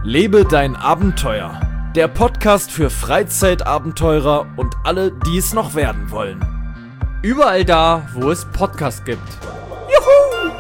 Lebe dein Abenteuer. Der Podcast für Freizeitabenteurer und alle, die es noch werden wollen. Überall da, wo es Podcasts gibt. Juhu!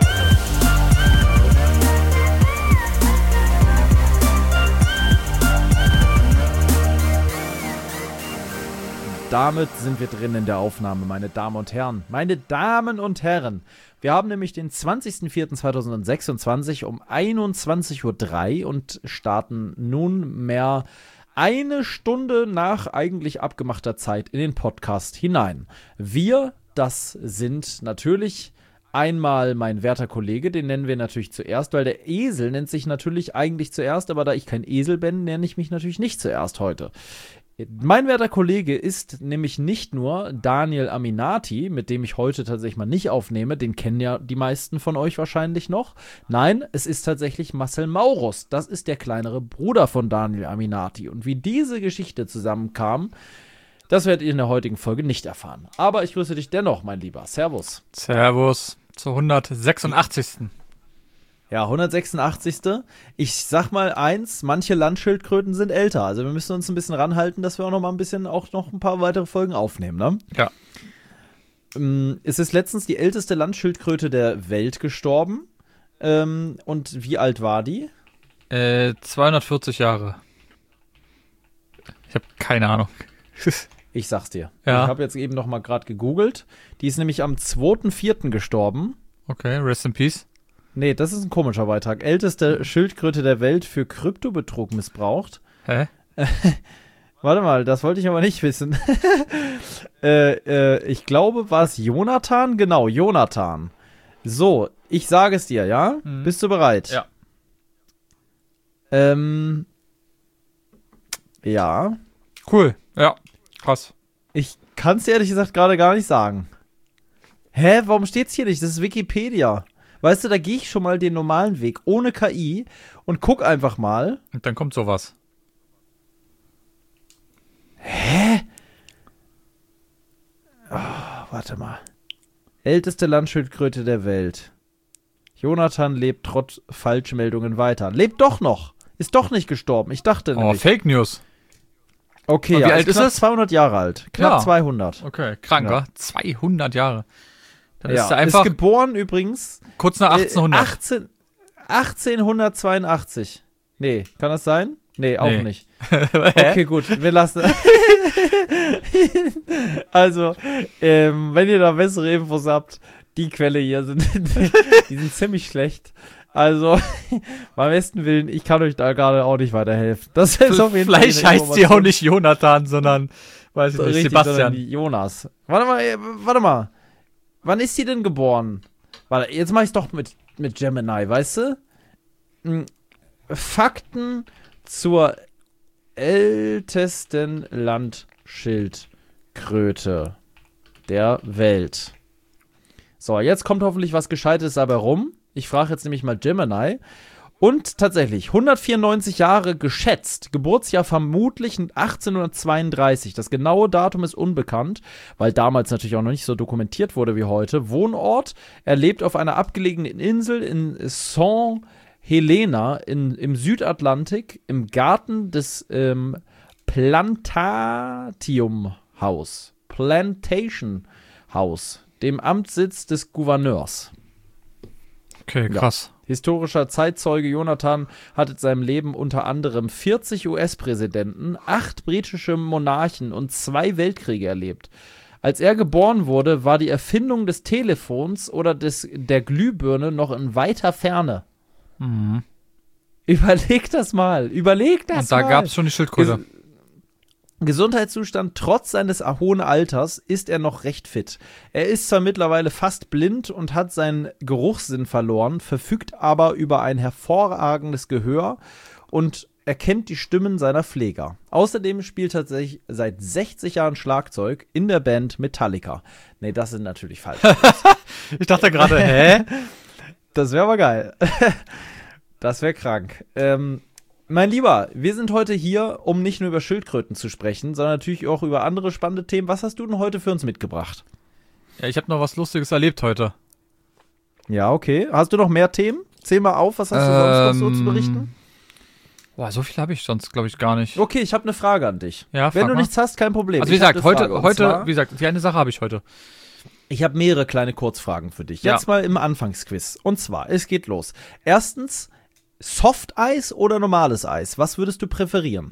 Damit sind wir drin in der Aufnahme, meine Damen und Herren. Meine Damen und Herren, wir haben nämlich den 20.04.2026 um 21:03 Uhr und starten nunmehr eine Stunde nach eigentlich abgemachter Zeit in den Podcast hinein. Wir, das sind natürlich einmal mein werter Kollege, den nennen wir natürlich zuerst, weil der Esel nennt sich natürlich eigentlich zuerst, aber da ich kein Esel bin, nenne ich mich natürlich nicht zuerst heute. Mein werter Kollege ist nämlich nicht nur Daniel Aminati, mit dem ich heute tatsächlich mal nicht aufnehme, den kennen ja die meisten von euch wahrscheinlich noch. Nein, es ist tatsächlich Marcel Maurus, das ist der kleinere Bruder von Daniel Aminati. Und wie diese Geschichte zusammenkam, das werdet ihr in der heutigen Folge nicht erfahren. Aber ich grüße dich dennoch, mein Lieber. Servus. Servus zur 186. Ja, 186. Ich sag mal eins, manche Landschildkröten sind älter. Also wir müssen uns ein bisschen ranhalten, dass wir auch noch mal ein paar weitere Folgen aufnehmen, ne? Ja. Es ist letztens die älteste Landschildkröte der Welt gestorben. Und wie alt war die? 240 Jahre. Ich habe keine Ahnung. Ich sag's dir. Ja. Ich habe jetzt eben noch mal gerade gegoogelt. Die ist nämlich am 2.4. gestorben. Okay, rest in peace. Nee, das ist ein komischer Beitrag. Älteste Schildkröte der Welt für Kryptobetrug missbraucht. Hä? Warte mal, das wollte ich aber nicht wissen. Ich glaube, war es Jonathan? Genau, Jonathan. So, ich sage es dir, ja? Mhm. Bist du bereit? Ja. Ja. Cool. Ja, krass. Ich kann es dir ehrlich gesagt gerade gar nicht sagen. Hä, warum steht's hier nicht? Das ist Wikipedia. Weißt du, da gehe ich schon mal den normalen Weg, ohne KI, und guck einfach mal. Und dann kommt sowas. Hä? Oh, warte mal. Älteste Landschildkröte der Welt. Jonathan lebt trotz Falschmeldungen weiter. Lebt doch noch. Ist doch nicht gestorben. Ich dachte Oh, nämlich. Fake News. Okay, Und wie ja, alt ist knapp es? 200 Jahre alt. Knapp Ja. 200. Okay, krank, Ja. wa? 200 Jahre. Dann Ja, ist er einfach ist geboren übrigens kurz nach 1800. 1882. Nee, kann das sein? Nee, auch Nee. nicht. Okay, gut, wir lassen. Also, wenn ihr da bessere Infos habt, die Quelle hier die sind ziemlich schlecht. Also, beim besten Willen, ich kann euch da gerade auch nicht weiterhelfen. Das ist auf jeden Fall. Vielleicht heißt sie auch nicht Jonathan, sondern, weiß ich nicht, richtig, sondern Sebastian. die Jonas. Warte mal. Wann ist sie denn geboren? Warte, jetzt mach ich's doch mit Gemini, weißt du? Fakten zur ältesten Landschildkröte der Welt. So, jetzt kommt hoffentlich was Gescheites dabei rum. Ich frage jetzt nämlich mal Gemini. Und tatsächlich, 194 Jahre geschätzt, Geburtsjahr vermutlich 1832. Das genaue Datum ist unbekannt, weil damals natürlich auch noch nicht so dokumentiert wurde wie heute. Wohnort, er lebt auf einer abgelegenen Insel in St. Helena im Südatlantik, im Garten des Plantation House, dem Amtssitz des Gouverneurs. Okay, krass. Historischer Zeitzeuge Jonathan hat in seinem Leben unter anderem 40 US-Präsidenten, 8 britische Monarchen und 2 Weltkriege erlebt. Als er geboren wurde, war die Erfindung des Telefons oder der Glühbirne noch in weiter Ferne. Mhm. Überleg das mal. Und da gab es schon die Schildkröte. Gesundheitszustand trotz seines hohen Alters ist er noch recht fit. Er ist zwar mittlerweile fast blind und hat seinen Geruchssinn verloren, verfügt aber über ein hervorragendes Gehör und erkennt die Stimmen seiner Pfleger. Außerdem spielt er tatsächlich seit 60 Jahren Schlagzeug in der Band Metallica. Nee, das sind natürlich falsch. Ich dachte gerade, hä? Das wäre aber geil. Das wäre krank. Mein Lieber, wir sind heute hier, um nicht nur über Schildkröten zu sprechen, sondern natürlich auch über andere spannende Themen. Was hast du denn heute für uns mitgebracht? Ja, ich habe noch was Lustiges erlebt heute. Ja, okay. Hast du noch mehr Themen? Zähl mal auf, was hast du sonst noch so zu berichten? Boah, so viel habe ich sonst, glaube ich, gar nicht. Okay, ich habe eine Frage an dich. Ja, Wenn frag du mal. nichts hast, kein Problem. Also wie Ich hab gesagt, eine Frage. Und heute, zwar, wie gesagt, die eine Sache habe ich heute. ich habe mehrere kleine Kurzfragen für dich. Ja. Jetzt mal im Anfangsquiz. Und zwar, es geht los. Erstens, Softeis oder normales Eis? Was würdest du präferieren?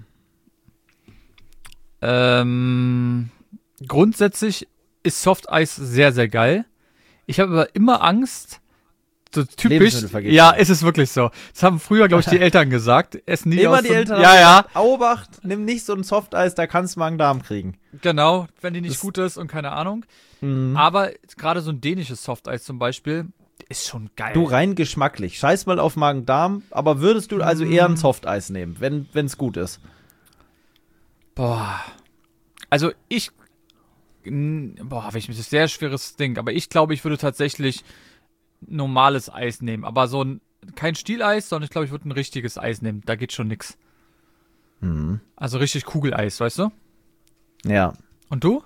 Grundsätzlich ist Softeis sehr, sehr geil. Ich habe aber immer Angst, so typisch. Lebensmittelvergiftung. Ja, ist es wirklich so. Das haben früher, glaube ich, die Eltern gesagt. Essen nie Immer aus die so- Eltern Ja, haben ja, gesagt, Obacht, nimm nicht so ein Softeis, da kannst du Magen-Darm kriegen. genau. Wenn die nicht Das- gut ist und keine Ahnung. Mhm. Aber gerade so ein dänisches Softeis zum Beispiel ist schon geil. Du, rein geschmacklich. Scheiß mal auf Magen-Darm, aber würdest du also eher ein Softeis nehmen, wenn es gut ist? Boah. Also das ist ein sehr schweres Ding. Aber ich glaube, ich würde tatsächlich normales Eis nehmen. Aber kein Stieleis, sondern ich glaube, ich würde ein richtiges Eis nehmen. Da geht schon nix. Mhm. Also richtig Kugeleis, weißt du? Ja. Und du?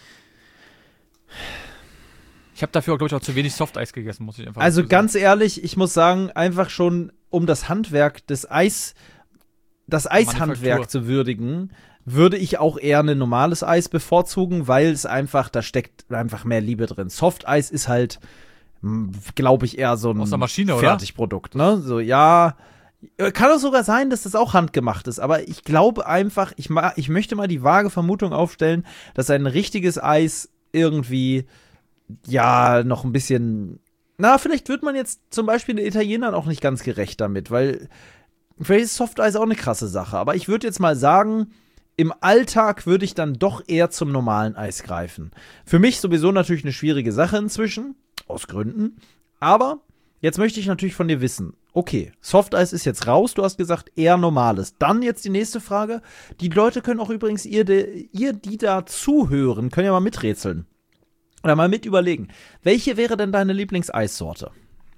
Ich habe dafür, glaube ich, auch zu wenig Softeis gegessen, muss ich einfach Also dazu sagen. ganz ehrlich, ich muss sagen, einfach schon, um das Handwerk das Eishandwerk Manufaktur. zu würdigen, würde ich auch eher ein normales Eis bevorzugen, weil es einfach, da steckt einfach mehr Liebe drin. Softeis ist halt, glaube ich, eher so ein Aus der Maschine, oder? Fertigprodukt, ne? So, ja. Kann auch sogar sein, dass das auch handgemacht ist, aber ich glaube einfach, ich möchte mal die vage Vermutung aufstellen, dass ein richtiges Eis irgendwie, ja, noch ein bisschen, vielleicht wird man jetzt zum Beispiel den Italienern auch nicht ganz gerecht damit, weil vielleicht ist Softeis auch eine krasse Sache, aber ich würde jetzt mal sagen, im Alltag würde ich dann doch eher zum normalen Eis greifen. Für mich sowieso natürlich eine schwierige Sache inzwischen, aus Gründen, aber jetzt möchte ich natürlich von dir wissen, okay, Softeis ist jetzt raus, du hast gesagt eher normales. Dann jetzt die nächste Frage, die Leute können auch übrigens, die da zuhören, können ja mal miträtseln. Oder mal mit überlegen. Welche wäre denn deine Lieblingseissorte?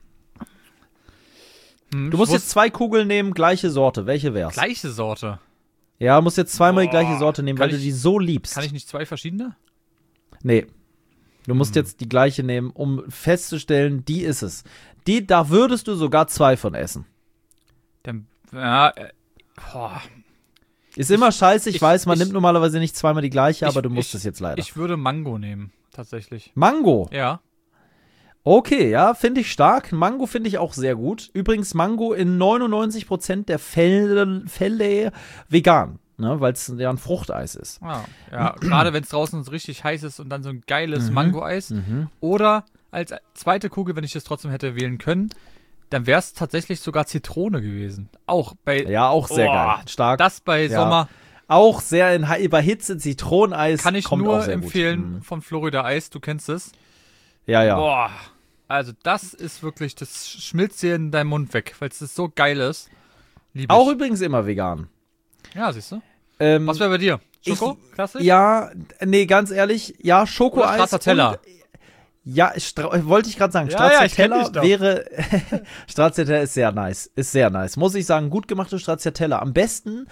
Du musst jetzt 2 Kugeln nehmen, gleiche Sorte. Welche wär's? Gleiche Sorte. Ja, musst jetzt zweimal die Boah, gleiche Sorte nehmen, kann weil du ich- die so liebst. Kann ich nicht 2 verschiedene? Nee. Du musst jetzt die gleiche nehmen, um festzustellen, die ist es. Da würdest du sogar 2 von essen. Dann, ja, boah. Ist immer scheiße, ich weiß, man ich- nimmt normalerweise nicht zweimal die gleiche, aber Ich- du musst ich- es jetzt leider. Ich würde Mango nehmen, tatsächlich. Mango. Ja. Okay, ja, finde ich stark. Mango finde ich auch sehr gut. Übrigens, Mango in 99% der Fälle vegan, ne, weil es ja ein Fruchteis ist. Ja, gerade wenn es draußen so richtig heiß ist und dann so ein geiles Mhm. Mango-Eis. Oder als zweite Kugel, wenn ich das trotzdem hätte wählen können, dann wäre es tatsächlich sogar Zitrone gewesen. Auch bei Ja, auch sehr Boah, geil. Stark. das bei Ja. Sommer Auch sehr bei Hitze, Zitroneneis. kann ich kommt nur auch sehr empfehlen Gut. von Florida Eis, du kennst es. Ja, ja. Boah, also das ist wirklich, das schmilzt dir in deinem Mund weg, weil es so geil ist. Lieb ich. Auch übrigens immer vegan. Ja, siehst du. Ähm, Was wäre bei dir? Schoko? Klassisch? Ja, nee, ganz ehrlich, ja, Schokoeis. Oder Stracciatella. und- Ja, wollte ich gerade sagen, Ja, ja, ich kenn Stracciatella dich doch. wäre, Stracciatella ist sehr nice, muss ich sagen, gut gemachte Stracciatella, am besten,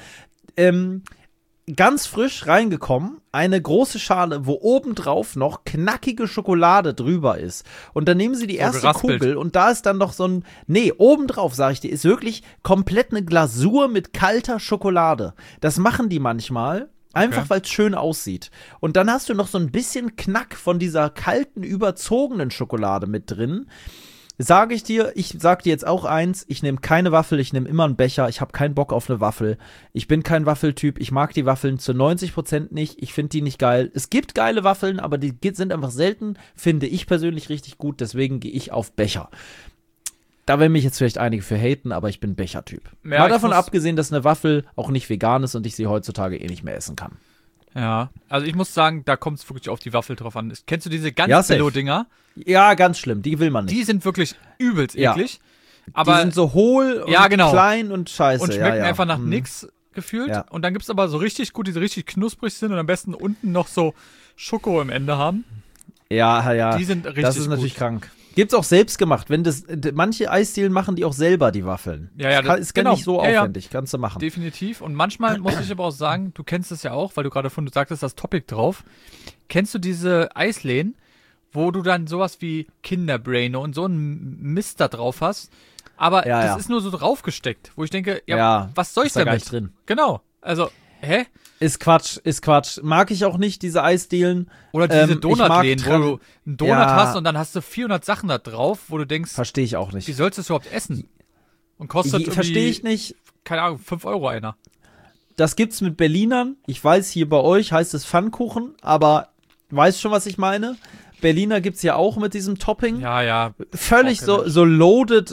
ganz frisch reingekommen, eine große Schale, wo obendrauf noch knackige Schokolade drüber ist. Und dann nehmen sie die So erste geraspelt. Kugel und da ist dann noch obendrauf, sag ich dir, ist wirklich komplett eine Glasur mit kalter Schokolade. Das machen die manchmal. Einfach, Okay. weil es schön aussieht. Und dann hast du noch so ein bisschen Knack von dieser kalten, überzogenen Schokolade mit drin. Ich sag dir jetzt auch eins, ich nehme keine Waffel, ich nehme immer einen Becher, ich habe keinen Bock auf eine Waffel. Ich bin kein Waffeltyp, ich mag die Waffeln zu 90% nicht, ich finde die nicht geil. Es gibt geile Waffeln, aber die sind einfach selten, finde ich persönlich richtig gut, deswegen gehe ich auf Becher. Da werden mich jetzt vielleicht einige für haten, aber ich bin Bechertyp. Ja, Mal ich davon muss- abgesehen, dass eine Waffel auch nicht vegan ist und ich sie heutzutage eh nicht mehr essen kann. Ja, also ich muss sagen, da kommt es wirklich auf die Waffel drauf an. Kennst du diese ganz Ja, safe. Billo-Dinger? Ja, ganz schlimm, die will man nicht. Die sind wirklich übelst Ja. eklig. Die Aber sind so hohl und Ja, genau. klein und scheiße. und schmecken ja, ja. einfach nach Mhm. nix gefühlt. Ja. Und dann gibt es aber so richtig gut, die so richtig knusprig sind und am besten unten noch so Schoko im Ende haben. Ja, ja. Die sind richtig Das ist natürlich gut. krank. Gibt's auch selbst gemacht. Manche Eisdielen machen die auch selber, die Waffeln. Ja, ja, Ist gar genau. nicht so Ja, ja. aufwendig. Kannst du machen. Definitiv. Und manchmal muss ich aber auch sagen, du kennst es ja auch, weil du gerade du sagtest das Topic drauf. Kennst du diese Eisläden, wo du dann sowas wie Kinderbrain und so einen Mist da drauf hast. Aber das ist nur so draufgesteckt, wo ich denke, was soll ich da damit? gar nicht drin. Genau. Also, hä? Ist Quatsch. Mag ich auch nicht, diese Eisdielen. Oder diese Donutläden, wo du einen Donut hast und dann hast du 400 Sachen da drauf, wo du denkst, verstehe ich auch nicht. Wie sollst du das überhaupt essen? Und kostet irgendwie, verstehe ich nicht. Keine Ahnung, 5 Euro einer. Das gibt's mit Berlinern. Ich weiß, hier bei euch heißt es Pfannkuchen, aber weißt schon, was ich meine? Berliner gibt's ja auch mit diesem Topping. Ja. Völlig so loaded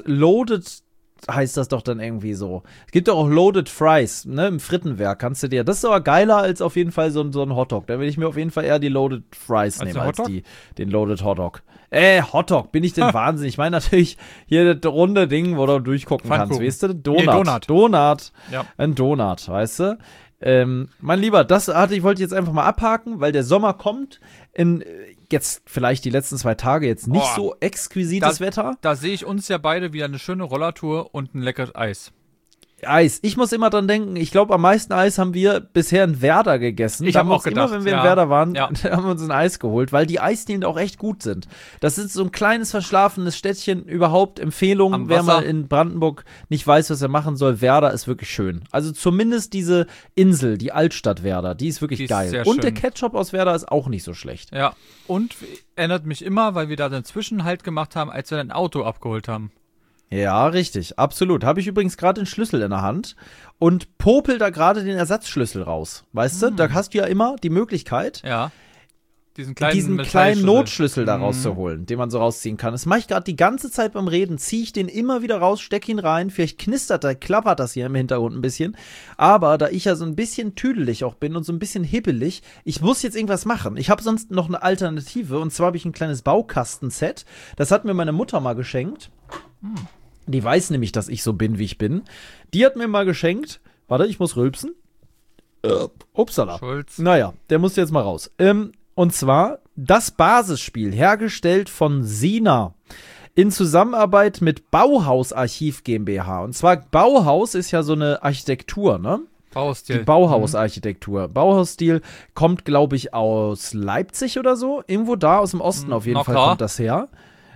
heißt das doch dann irgendwie so. Es gibt doch auch Loaded Fries, ne, im Frittenwerk kannst du dir, das ist aber geiler als auf jeden Fall so ein Hotdog. Da will ich mir auf jeden Fall eher die Loaded Fries nehmen, als den Loaded Hotdog. Hotdog, bin ich denn wahnsinnig? Ich meine natürlich hier das runde Ding, wo du durchgucken kannst, weißt du? Donut. Ja. Ein Donut, weißt du? Mein Lieber, wollte ich jetzt einfach mal abhaken, weil der Sommer kommt. Jetzt vielleicht die letzten 2 Tage jetzt nicht so exquisites Wetter. Da sehe ich uns ja beide wieder eine schöne Rollertour und ein leckeres Eis. Eis. Ich muss immer dran denken, ich glaube, am meisten Eis haben wir bisher in Werder gegessen. Ich habe auch gedacht, immer, wenn wir in Werder waren, haben wir uns ein Eis geholt, weil die Eisdielen auch echt gut sind. Das ist so ein kleines, verschlafenes Städtchen, überhaupt Empfehlung, wer mal in Brandenburg nicht weiß, was er machen soll. Werder ist wirklich schön. Also zumindest diese Insel, die Altstadt Werder, die ist wirklich geil. Und der Ketchup aus Werder ist auch nicht so schlecht. Ja, und erinnert mich immer, weil wir da den Zwischenhalt gemacht haben, als wir ein Auto abgeholt haben. Ja, richtig, absolut. Habe ich übrigens gerade den Schlüssel in der Hand und popel da gerade den Ersatzschlüssel raus. Weißt du, da hast du ja immer die Möglichkeit, diesen kleinen Notschlüssel da rauszuholen, den man so rausziehen kann. Das mache ich gerade die ganze Zeit beim Reden, ziehe ich den immer wieder raus, stecke ihn rein, vielleicht klappert das hier im Hintergrund ein bisschen, aber da ich ja so ein bisschen tüdelig auch bin und so ein bisschen hibbelig, ich muss jetzt irgendwas machen. Ich habe sonst noch eine Alternative und zwar habe ich ein kleines Baukastenset, das hat mir meine Mutter mal geschenkt. Die weiß nämlich, dass ich so bin, wie ich bin. Die hat mir mal geschenkt, warte, ich muss rülpsen. Upsala. Schulz. Naja, der muss jetzt mal raus. Und zwar das Basisspiel, hergestellt von Sina in Zusammenarbeit mit Bauhaus Archiv GmbH. Und zwar Bauhaus ist ja so eine Architektur, ne? Baustil. Die Bauhausarchitektur. Bauhausstil kommt, glaube ich, aus Leipzig oder so. Irgendwo da aus dem Osten auf jeden Fall kommt das her.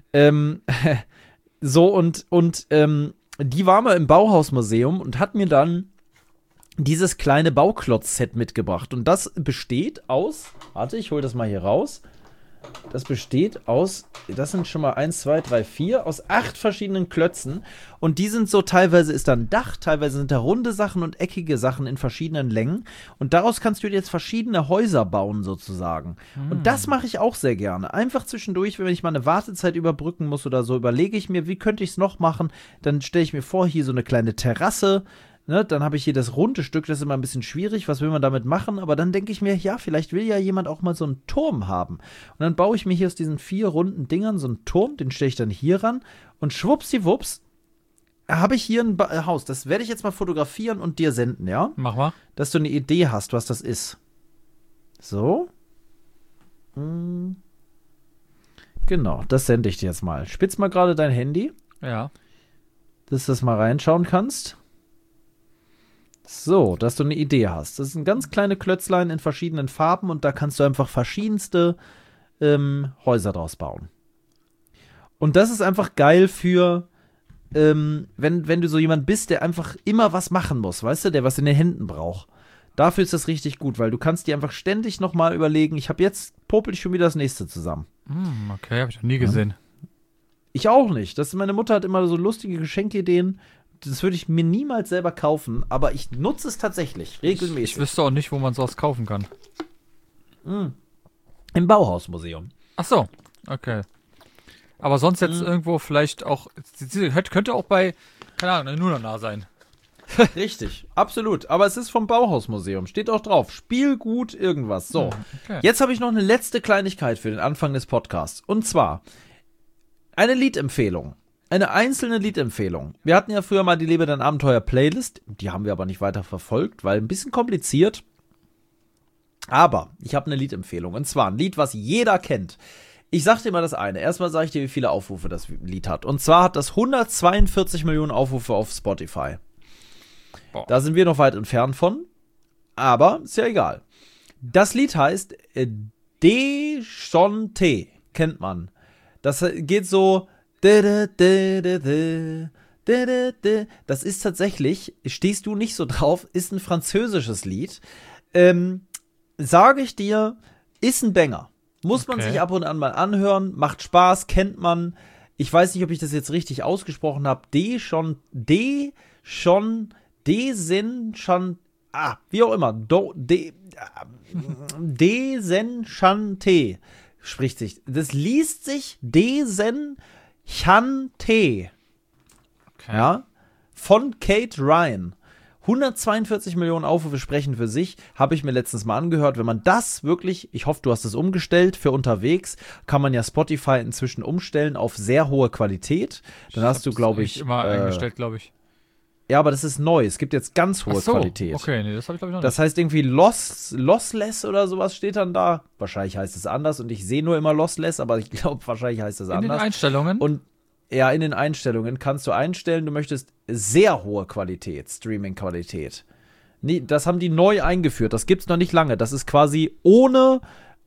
Die war mal im Bauhausmuseum und hat mir dann dieses kleine Bauklotz-Set mitgebracht. Und das besteht aus, warte, ich hole das mal hier raus. Das besteht aus, das sind schon mal 1, 2, 3, 4, aus 8 verschiedenen Klötzen. Und die sind so, teilweise ist da ein Dach, teilweise sind da runde Sachen und eckige Sachen in verschiedenen Längen. Und daraus kannst du dir jetzt verschiedene Häuser bauen, sozusagen. Und das mache ich auch sehr gerne. Einfach zwischendurch, wenn ich mal eine Wartezeit überbrücken muss oder so, überlege ich mir, wie könnte ich es noch machen? Dann stelle ich mir vor, hier so eine kleine Terrasse. Ne, dann habe ich hier das runde Stück, das ist immer ein bisschen schwierig, was will man damit machen, aber dann denke ich mir, ja, vielleicht will ja jemand auch mal so einen Turm haben. Und dann baue ich mir hier aus diesen 4 runden Dingern so einen Turm, den stelle ich dann hier ran und schwuppsiwupps habe ich hier ein Haus. Das werde ich jetzt mal fotografieren und dir senden, ja? Mach mal. Dass du eine Idee hast, was das ist. So. Genau, das sende ich dir jetzt mal. Spitz mal gerade dein Handy. Ja. Dass du das mal reinschauen kannst. So, dass du eine Idee hast. Das sind ganz kleine Klötzlein in verschiedenen Farben und da kannst du einfach verschiedenste Häuser draus bauen. Und das ist einfach geil für, wenn du so jemand bist, der einfach immer was machen muss, weißt du, der was in den Händen braucht. Dafür ist das richtig gut, weil du kannst dir einfach ständig nochmal überlegen, popel ich schon wieder das nächste zusammen. Okay, habe ich noch nie gesehen. Ich auch nicht. Meine Mutter hat immer so lustige Geschenkideen. Das würde ich mir niemals selber kaufen, aber ich nutze es tatsächlich regelmäßig. Ich wüsste auch nicht, wo man sowas kaufen kann. Im Bauhausmuseum. Ach so, okay. Aber sonst jetzt irgendwo vielleicht auch, könnte auch bei, keine Ahnung, Nunana sein. Richtig, absolut. Aber es ist vom Bauhausmuseum. Steht auch drauf. Spielgut irgendwas. So, okay. Jetzt habe ich noch eine letzte Kleinigkeit für den Anfang des Podcasts. Und zwar eine Liedempfehlung. Eine einzelne Liedempfehlung. Wir hatten ja früher mal die Lebe dein Abenteuer Playlist. Die haben wir aber nicht weiter verfolgt, weil ein bisschen kompliziert. Aber ich habe eine Liedempfehlung. Und zwar ein Lied, was jeder kennt. Ich sag dir mal das eine. Erstmal sage ich dir, wie viele Aufrufe das Lied hat. Und zwar hat das 142 Millionen Aufrufe auf Spotify. Boah. Da sind wir noch weit entfernt von. Aber ist ja egal. Das Lied heißt Deschonte. kennt man. Das geht so. Das ist tatsächlich, stehst du nicht so drauf, ist ein französisches Lied. Sage ich dir, ist ein Banger. Muss man sich ab und an mal anhören, macht Spaß, kennt man. Ich weiß nicht, ob ich das jetzt richtig ausgesprochen habe. Wie auch immer. Desenchante spricht sich. Das liest sich Desenchante. Okay. Ja, von Kate Ryan. 142 Millionen Aufrufe sprechen für sich, habe ich mir letztens mal angehört. Wenn man das wirklich, ich hoffe, du hast es umgestellt für unterwegs, kann man ja Spotify inzwischen umstellen auf sehr hohe Qualität. Dann hast du, glaube ich, immer eingestellt, glaube ich. Ja, aber das ist neu. Es gibt jetzt ganz hohe Qualität. Okay, nee, das habe ich, glaube ich, noch nicht. Das heißt irgendwie lossless oder sowas steht dann da. Wahrscheinlich heißt es anders und ich sehe nur immer lossless, aber ich glaube, wahrscheinlich heißt es anders. In den Einstellungen? Und ja, in den Einstellungen kannst du einstellen, du möchtest sehr hohe Qualität, Streaming-Qualität. Nee, das haben die neu eingeführt, das gibt's noch nicht lange. Das ist quasi ohne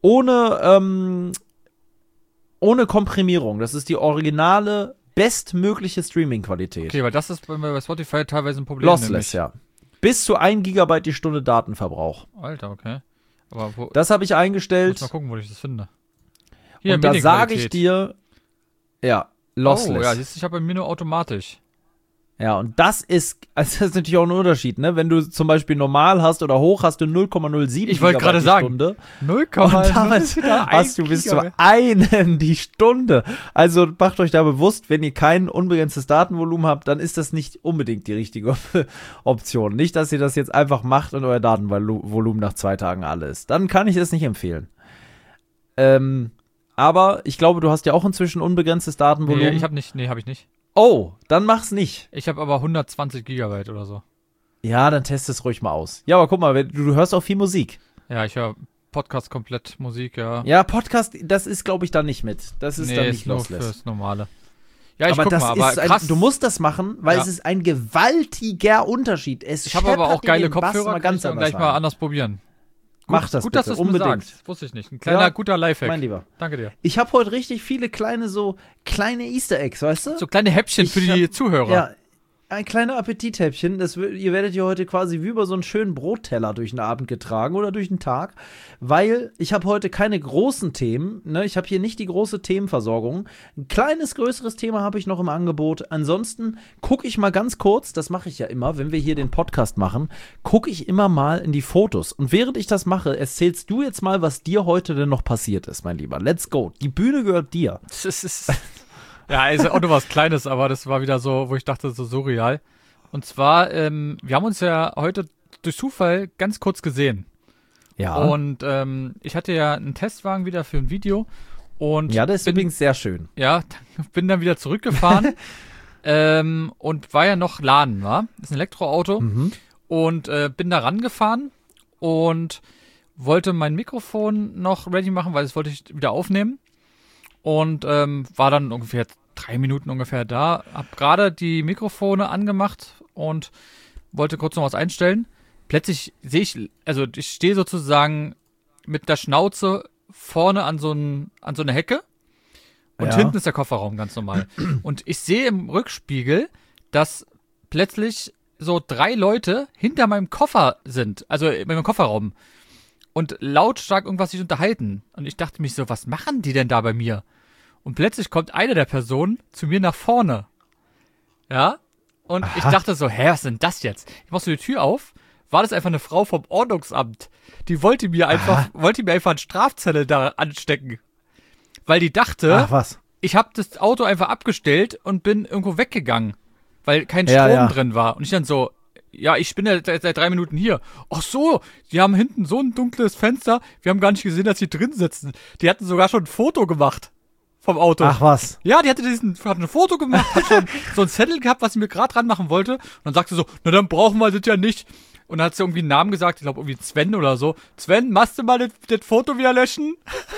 Komprimierung. Das ist die originale, bestmögliche Streaming-Qualität. Okay, weil das ist bei Spotify teilweise ein Problem. Lossless, ja. Bis zu 1 Gigabyte die Stunde Datenverbrauch. Alter, okay. Aber das habe ich eingestellt. Muss mal gucken, wo ich das finde. Hier, und da sage ich dir, ja, lossless. Oh, ja, siehst du, ich habe bei mir nur automatisch. Ja, und das ist natürlich auch ein Unterschied, ne? Wenn du zum Beispiel normal hast oder hoch, hast du 0,07 Ich wollte gerade sagen, Stunde. 0,0 und damit hast du bis zu einen die Stunde. Also macht euch da bewusst, wenn ihr kein unbegrenztes Datenvolumen habt, dann ist das nicht unbedingt die richtige Option. Nicht, dass ihr das jetzt einfach macht und euer Datenvolumen nach 2 Tagen alle ist. Dann kann ich es nicht empfehlen. Aber ich glaube, du hast ja auch inzwischen unbegrenztes Datenvolumen. Nee, habe ich nicht. Oh, dann mach's nicht. Ich habe aber 120 Gigabyte oder so. Ja, dann test es ruhig mal aus. Ja, aber guck mal, du hörst auch viel Musik. Ja, ich höre Podcast komplett Musik, ja. Ja, Podcast, das ist, glaube ich, da nicht mit. Das ist dann nicht lossless. Nur fürs Normale. Ja, ich aber guck das mal, aber krass. Du musst das machen, weil es ist ein gewaltiger Unterschied. Ich habe aber auch geile Kopfhörer, kann ich dann gleich mal anders probieren. Mach das gut, bitte, dass du es mir sagst. Das wusste ich nicht. Ein kleiner, guter Lifehack. Mein Lieber. Danke dir. Ich habe heute richtig viele kleine Easter Eggs, weißt du? So kleine Häppchen für die Zuhörer. Ja, ein kleiner Appetithäppchen. Ihr werdet ja heute quasi wie über so einen schönen Brotteller durch den Abend getragen oder durch den Tag, weil ich habe heute keine großen Themen. Ne? Ich habe hier nicht die große Themenversorgung. Ein kleines, größeres Thema habe ich noch im Angebot. Ansonsten gucke ich mal ganz kurz, das mache ich ja immer, wenn wir hier den Podcast machen, gucke ich immer mal in die Fotos. Und während ich das mache, erzählst du jetzt mal, was dir heute denn noch passiert ist, mein Lieber. Let's go. Die Bühne gehört dir. Ja, ist auch nur was Kleines, aber das war wieder so, wo ich dachte, so surreal. Und zwar, wir haben uns ja heute durch Zufall ganz kurz gesehen. Ja. Und ich hatte ja einen Testwagen wieder für ein Video. Und ja, das ist übrigens sehr schön. Ja, bin dann wieder zurückgefahren und war ja noch laden, war? Das ist ein Elektroauto. Mhm. Und bin da rangefahren und wollte mein Mikrofon noch ready machen, weil das wollte ich wieder aufnehmen. Und war dann ungefähr 3 Minuten ungefähr da, hab gerade die Mikrofone angemacht und wollte kurz noch was einstellen. Plötzlich sehe ich, also ich stehe sozusagen mit der Schnauze vorne an so eine Hecke und hinten ist der Kofferraum ganz normal. Und ich sehe im Rückspiegel, dass plötzlich so 3 Leute hinter meinem Koffer sind, also in meinem Kofferraum. Und lautstark irgendwas sich unterhalten. Und ich dachte mich so, was machen die denn da bei mir? Und plötzlich kommt eine der Personen zu mir nach vorne. Ja? Und ich dachte so, was ist denn das jetzt? Ich mach so die Tür auf, war das einfach eine Frau vom Ordnungsamt. Die wollte mir einfach einen Strafzettel da anstecken. Weil die dachte, ich habe das Auto einfach abgestellt und bin irgendwo weggegangen. Weil kein Strom drin war. Und ich dann so, ja, ich bin ja seit 3 Minuten hier. Ach so, die haben hinten so ein dunkles Fenster. Wir haben gar nicht gesehen, dass sie drin sitzen. Die hatten sogar schon ein Foto gemacht vom Auto. Ach was. Ja, die hat ein Foto gemacht, hat schon so ein Zettel gehabt, was sie mir gerade dran machen wollte. Und dann sagte sie so, na dann brauchen wir das ja nicht. Und dann hat sie irgendwie einen Namen gesagt, ich glaube irgendwie Sven oder so. Sven, machst du mal das Foto wieder löschen?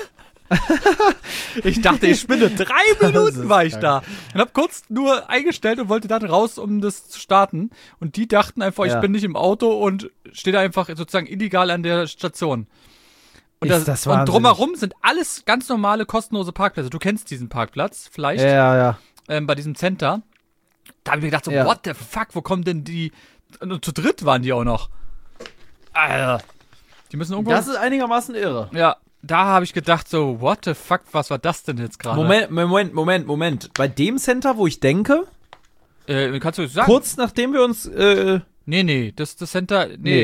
Ich dachte, ich spinne. 3 Minuten war ich da. Und hab kurz nur eingestellt und wollte dann raus, um das zu starten. Und die dachten einfach, ich bin nicht im Auto und stehe da einfach sozusagen illegal an der Station. Und, Ist das und wahnsinnig. drumherum sind alles ganz normale, kostenlose Parkplätze. Du kennst diesen Parkplatz vielleicht, Ja. bei diesem Center. Da habe ich mir gedacht, so, Ja. what the fuck, wo kommen denn die? Und zu dritt waren die auch noch. Alter. Die müssen irgendwo. Das ist einigermaßen irre. Ja, da habe ich gedacht, so, what the fuck, was war das denn jetzt gerade? Moment. Bei dem Center, wo ich denke, Kannst du das sagen? kurz nachdem wir uns, Nee, das Center, Nee.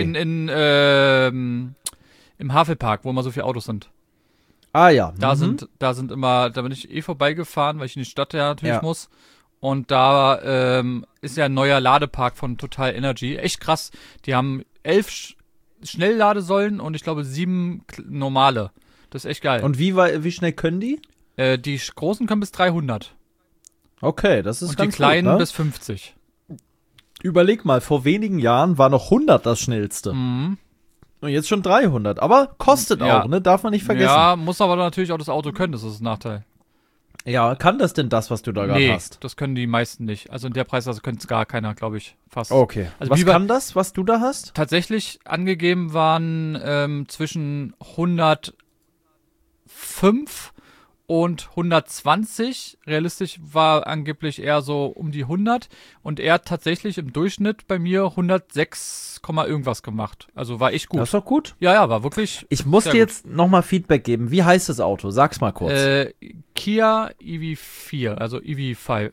im Havelpark, wo immer so viele Autos sind. ja. Da sind immer, da bin ich vorbeigefahren, weil ich in die Stadt ja natürlich Ja. muss. Und da ist ja ein neuer Ladepark von Total Energy. Echt krass. Die haben 11 Schnellladesäulen und ich glaube 7 normale. Das ist echt geil. Und wie schnell können die? Die großen können bis 300. Okay, das ist Und die ganz kleinen gut, ne? bis 50. Überleg mal, vor wenigen Jahren war noch 100 das schnellste. Mhm. Und jetzt schon 300. Aber kostet Ja. auch, ne? Darf man nicht vergessen. Ja, muss aber natürlich auch das Auto können, das ist das Nachteil. Ja, kann das denn das, was du da gerade hast? das können die meisten nicht. Also in der Preisklasse könnte es gar keiner, glaube ich, fast. Okay. Also was wie bei- kann das, was du da hast? Tatsächlich angegeben waren zwischen 105 und 120. Realistisch war angeblich eher so um die 100. Und er hat tatsächlich im Durchschnitt bei mir 106, irgendwas gemacht. Also war echt gut. Das ist doch gut. Ja, war wirklich. Ich muss Sehr dir gut. jetzt nochmal Feedback geben. Wie heißt das Auto? Sag's mal kurz. Kia EV4, also EV4.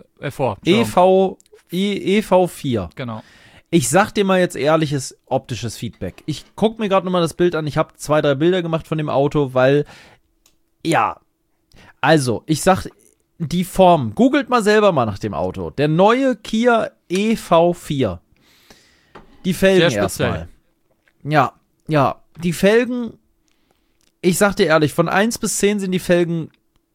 EV4. Genau. Ich sag dir mal jetzt ehrliches optisches Feedback. Ich guck mir gerade nochmal das Bild an. Ich habe 2, 3 Bilder gemacht von dem Auto, weil, ja, also, ich sag, die Form, googelt mal selber mal nach dem Auto. Der neue Kia EV4. Die Felgen Sehr speziell. erstmal. Ja, die Felgen, ich sag dir ehrlich, von 1 bis 10 sind die Felgen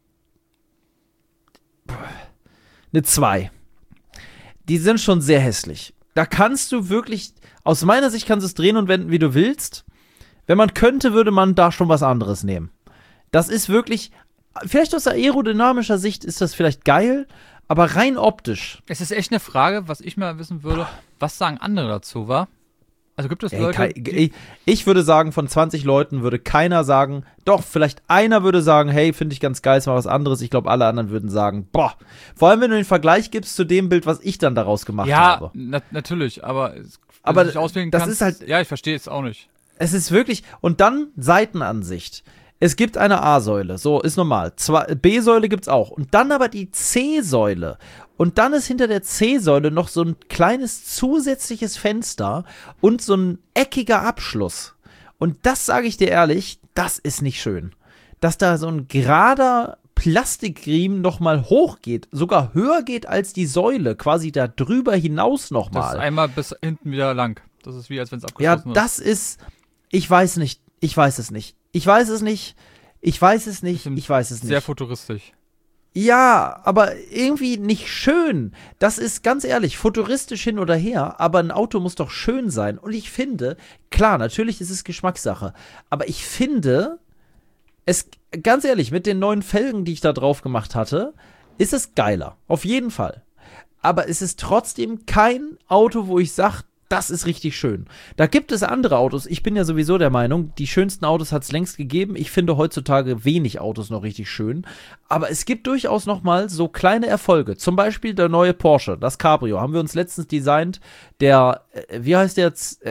eine 2. Die sind schon sehr hässlich. Da kannst du wirklich, aus meiner Sicht kannst du es drehen und wenden, wie du willst. Wenn man könnte, würde man da schon was anderes nehmen. Das ist wirklich, vielleicht aus der aerodynamischer Sicht ist das vielleicht geil, aber rein optisch. Es ist echt eine Frage, was ich mal wissen würde, was sagen andere dazu, wa? Also gibt es Leute, Ich würde sagen, von 20 Leuten würde keiner sagen, doch, vielleicht einer würde sagen, hey, finde ich ganz geil, ist mal was anderes. Ich glaube, alle anderen würden sagen, boah. Vor allem, wenn du den Vergleich gibst zu dem Bild, was ich dann daraus gemacht habe. Natürlich, aber Aber du nicht auswählen das kannst, ist halt- ja, ich verstehe es auch nicht. Es ist wirklich, und dann Seitenansicht. Es gibt eine A-Säule, so ist normal. B-Säule gibt's auch. Und dann aber die C-Säule. Und dann ist hinter der C-Säule noch so ein kleines zusätzliches Fenster und so ein eckiger Abschluss. Und das sage ich dir ehrlich, das ist nicht schön. Dass da so ein gerader Plastikriemen nochmal hochgeht, sogar höher geht als die Säule, quasi da drüber hinaus Das ist nochmal. einmal bis hinten wieder lang. Das ist wie, als wenn es Ja, abgeschlossen ist. das ist, ich weiß nicht, ich weiß es nicht. Ich weiß es nicht. Ich weiß es nicht. Ich weiß es Sehr nicht. futuristisch. Ja, aber irgendwie nicht schön. Das ist ganz ehrlich, futuristisch hin oder her, aber ein Auto muss doch schön sein. Und ich finde, klar, natürlich ist es Geschmackssache, aber ich finde, es, ganz ehrlich, mit den neuen Felgen, die ich da drauf gemacht hatte, ist es geiler. Auf jeden Fall. Aber es ist trotzdem kein Auto, wo ich sage, das ist richtig schön. Da gibt es andere Autos. Ich bin ja sowieso der Meinung, die schönsten Autos hat es längst gegeben. Ich finde heutzutage wenig Autos noch richtig schön. Aber es gibt durchaus noch mal so kleine Erfolge. Zum Beispiel der neue Porsche, das Cabrio. Haben wir uns letztens designt. Der, wie heißt der jetzt?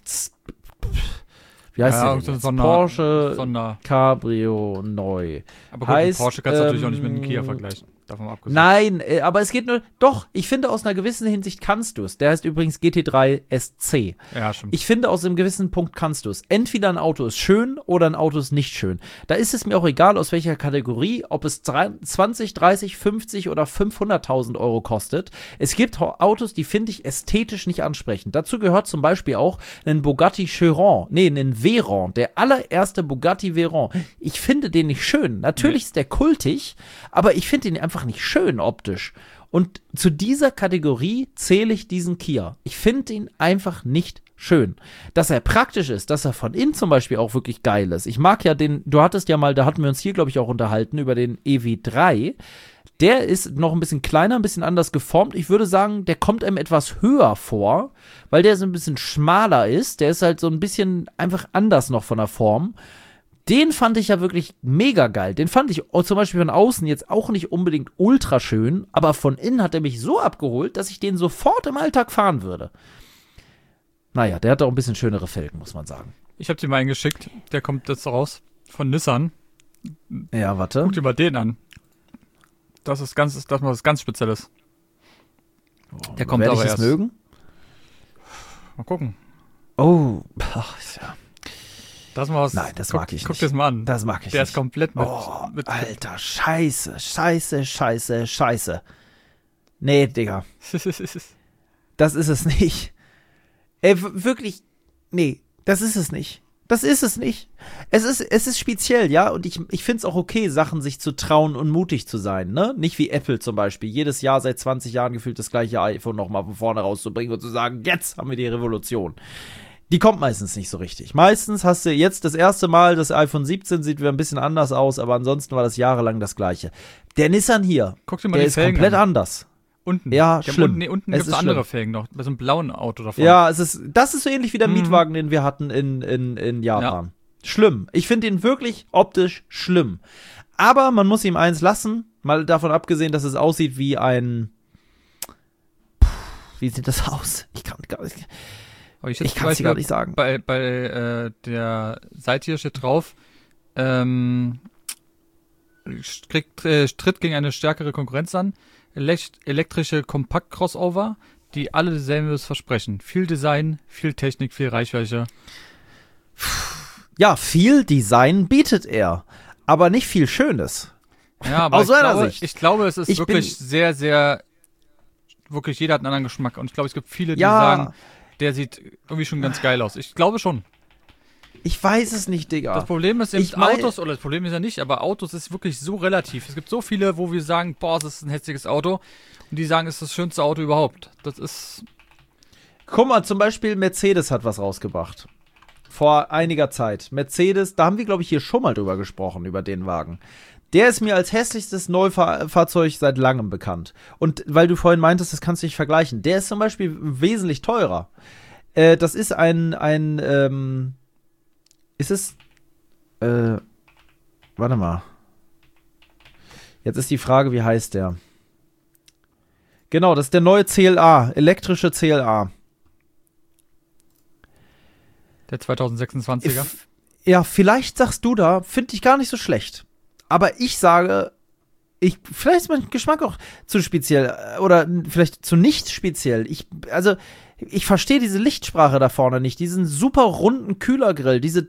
Wie heißt der denn jetzt? Porsche Cabrio neu. Aber gut, heißt, mit Porsche kannst du natürlich auch nicht mit einem Kia vergleichen. Davon mal abgesehen. Nein, aber es geht nur, doch, ich finde, aus einer gewissen Hinsicht kannst du es. Der heißt übrigens GT3 SC. Ja, stimmt. Ich finde, aus einem gewissen Punkt kannst du es. Entweder ein Auto ist schön oder ein Auto ist nicht schön. Da ist es mir auch egal, aus welcher Kategorie, ob es 20, 30, 50 oder 500.000 Euro kostet. Es gibt Autos, die finde ich ästhetisch nicht ansprechend. Dazu gehört zum Beispiel auch ein Bugatti Chiron. Nee, ein Veyron. Der allererste Bugatti Veyron. Ich finde den nicht schön. Natürlich ist der kultig, aber ich finde ihn einfach nicht schön optisch. Und zu dieser Kategorie zähle ich diesen Kia. Ich finde ihn einfach nicht schön. Dass er praktisch ist, dass er von innen zum Beispiel auch wirklich geil ist. Ich mag ja den, du hattest ja mal, da hatten wir uns hier, glaube ich, auch unterhalten, über den EV3. Der ist noch ein bisschen kleiner, ein bisschen anders geformt. Ich würde sagen, der kommt einem etwas höher vor, weil der so ein bisschen schmaler ist. Der ist halt so ein bisschen einfach anders noch von der Form. Den fand ich ja wirklich mega geil. Den fand ich zum Beispiel von außen jetzt auch nicht unbedingt ultra schön, aber von innen hat er mich so abgeholt, dass ich den sofort im Alltag fahren würde. Naja, der hat auch ein bisschen schönere Felgen, muss man sagen. Ich habe dir mal einen geschickt, der kommt jetzt raus von Nissan. Ja, warte. Guck dir mal den an. Das ist was ganz Spezielles. Der kommt Werde aber ich es erst. mögen? Mal gucken. Oh, ach, ja. Das mal was. Nein, das mag ich Guck nicht. dir das mal an. Das mag ich Der nicht. ist komplett mit. Oh, mit Alter, scheiße. Nee, Digga, das ist es nicht. Ey, wirklich, nee, das ist es nicht. Das ist es nicht. Es ist speziell, ja, und ich finde es auch okay, Sachen sich zu trauen und mutig zu sein, ne? Nicht wie Apple zum Beispiel, jedes Jahr seit 20 Jahren gefühlt das gleiche iPhone nochmal von vorne rauszubringen und zu sagen, jetzt haben wir die Revolution. Die kommt meistens nicht so richtig. Meistens hast du jetzt das erste Mal, das iPhone 17 sieht wieder ein bisschen anders aus, aber ansonsten war das jahrelang das gleiche. Der Nissan hier, Guck dir mal der die ist Felgen komplett an. anders. Unten. Ja, Die haben schlimm. Unten Es gibt es ist andere schlimm. Felgen noch. Bei so einem blauen Auto davon. Ja, das ist so ähnlich wie der Mietwagen, den wir hatten in Japan. Schlimm. Ich finde ihn wirklich optisch schlimm. Aber man muss ihm eins lassen, mal davon abgesehen, dass es aussieht wie ein. Wie sieht das aus? Ich kann gar nicht. Aber Ich kann es dir gar nicht sagen. Bei der Seite hier steht drauf, tritt gegen eine stärkere Konkurrenz an. Elektrische Kompakt-Crossover, die alle dasselbe versprechen. Viel Design, viel Technik, viel Reichweite. Ja, viel Design bietet er, aber nicht viel Schönes. Ja, aber Aus seiner Sicht. Ich glaube, es ist Ich wirklich sehr, sehr, wirklich jeder hat einen anderen Geschmack. Und ich glaube, es gibt viele, die Ja. sagen, der sieht irgendwie schon ganz geil aus. Ich glaube schon. Ich weiß es nicht, Digga. Das Problem ist eben Ich mein- Autos, oder das Problem ist ja nicht, aber Autos ist wirklich so relativ. Es gibt so viele, wo wir sagen, boah, das ist ein hässliches Auto. Und die sagen, es ist das schönste Auto überhaupt. Das ist, Guck mal, zum Beispiel Mercedes hat was rausgebracht. Vor einiger Zeit. Mercedes, da haben wir, glaube ich, hier schon mal drüber gesprochen, über den Wagen. Der ist mir als hässlichstes Neufahrzeug seit langem bekannt. Und weil du vorhin meintest, das kannst du nicht vergleichen. Der ist zum Beispiel wesentlich teurer. Das ist ist es, warte mal. Jetzt ist die Frage, wie heißt der? Genau, das ist der neue CLA, elektrische CLA. der 2026er. Ja, vielleicht sagst du da, finde ich gar nicht so schlecht. Aber ich sage, vielleicht ist mein Geschmack auch zu speziell oder vielleicht zu nicht speziell. Ich verstehe diese Lichtsprache da vorne nicht, diesen super runden Kühlergrill, diese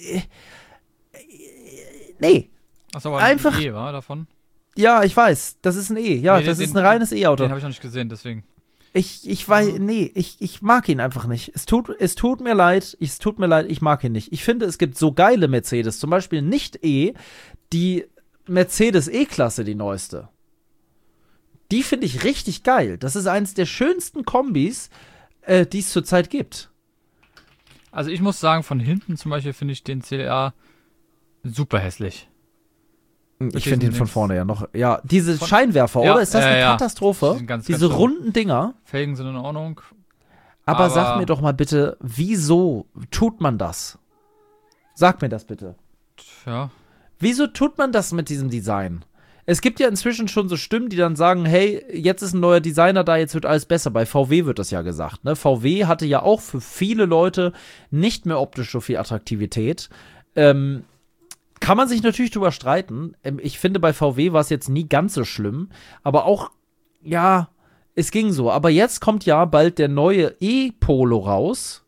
nee. Achso, aber einfach- ein E war davon. Ja, ich weiß, das ist ein E. Ja, Nee, das den- ist ein reines E-Auto. Den habe ich noch nicht gesehen, deswegen. Ich mag ihn einfach nicht. Es tut mir leid, ich mag ihn nicht. Ich finde, es gibt so geile Mercedes, zum Beispiel nicht E, die Mercedes E-Klasse, die neueste. Die finde ich richtig geil. Das ist eins der schönsten Kombis, die es zurzeit gibt. Also ich muss sagen, von hinten zum Beispiel finde ich den CLA super hässlich. Ich finde ihn von vorne ja noch. Ja, diese Von- Scheinwerfer, Ja, oder? Ist das eine ja. Katastrophe? Die sind ganz Diese schlimm. runden Dinger. Felgen sind in Ordnung. Aber sag Aber- mir doch mal bitte, wieso tut man das? Sag mir das bitte. Ja. Wieso tut man das mit diesem Design? Es gibt ja inzwischen schon so Stimmen, die dann sagen, hey, jetzt ist ein neuer Designer da, jetzt wird alles besser. Bei VW wird das ja gesagt, ne? VW hatte ja auch für viele Leute nicht mehr optisch so viel Attraktivität. Kann man sich natürlich drüber streiten. Ich finde, bei VW war es jetzt nie ganz so schlimm. Aber auch, ja, es ging so. Aber jetzt kommt ja bald der neue E-Polo raus.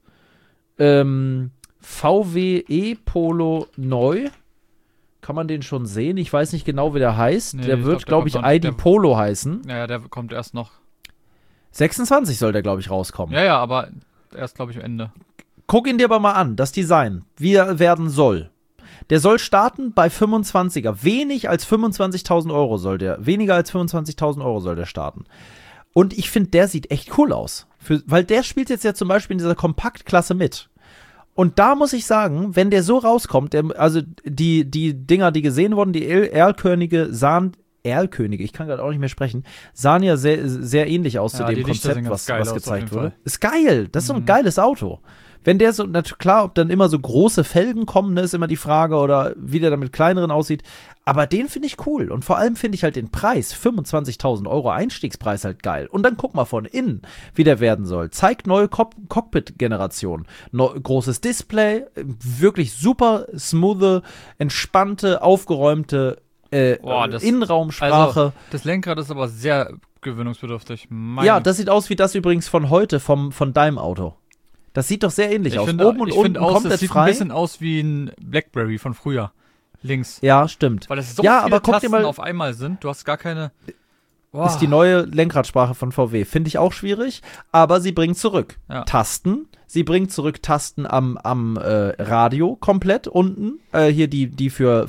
VW E-Polo neu. Kann man den schon sehen? Ich weiß nicht genau, wie der heißt. Nee, der ich wird, glaub, glaube ich, der kommt ID noch- Polo heißen. Ja, der kommt erst noch. 26 soll der, glaube ich, rauskommen. Ja, aber erst, glaube ich, am Ende. Guck ihn dir aber mal an, das Design, wie er werden soll. Der soll starten bei 25er. Weniger als 25.000 Euro soll der starten. Und ich finde, der sieht echt cool aus. Weil der spielt jetzt ja zum Beispiel in dieser Kompaktklasse mit. Und da muss ich sagen, wenn der so rauskommt, also die Dinger, die gesehen wurden, die Erlkönige, ich kann gerade auch nicht mehr sprechen, sahen ja sehr, sehr ähnlich aus zu Ja, dem die Lichter sehen Konzept, ganz was geil aus, auf gezeigt jeden wurde. Fall. Ist geil, das ist so ein geiles Auto. Wenn der so, klar, ob dann immer so große Felgen kommen, ne, ist immer die Frage, oder wie der dann mit kleineren aussieht. Aber den finde ich cool. Und vor allem finde ich halt den Preis, 25.000 Euro Einstiegspreis halt geil. Und dann guck mal von innen, wie der werden soll. Zeigt neue Cockpit-Generation. Großes Display, wirklich super smooth, entspannte, aufgeräumte Innenraumsprache. Also, das Lenkrad ist aber sehr gewöhnungsbedürftig. Ja, das sieht aus wie das übrigens von heute, von deinem Auto. Das sieht doch sehr ähnlich aus. Oben und unten komplett das sieht frei. Ein bisschen aus wie ein Blackberry von früher. Links. Ja, stimmt. Weil das so viele aber guck Tasten dir mal, auf einmal sind. Du hast gar keine... Ist die neue Lenkradsprache von VW. Finde ich auch schwierig, aber sie bringt zurück Tasten. Sie bringt zurück Tasten am Radio komplett unten. Hier die für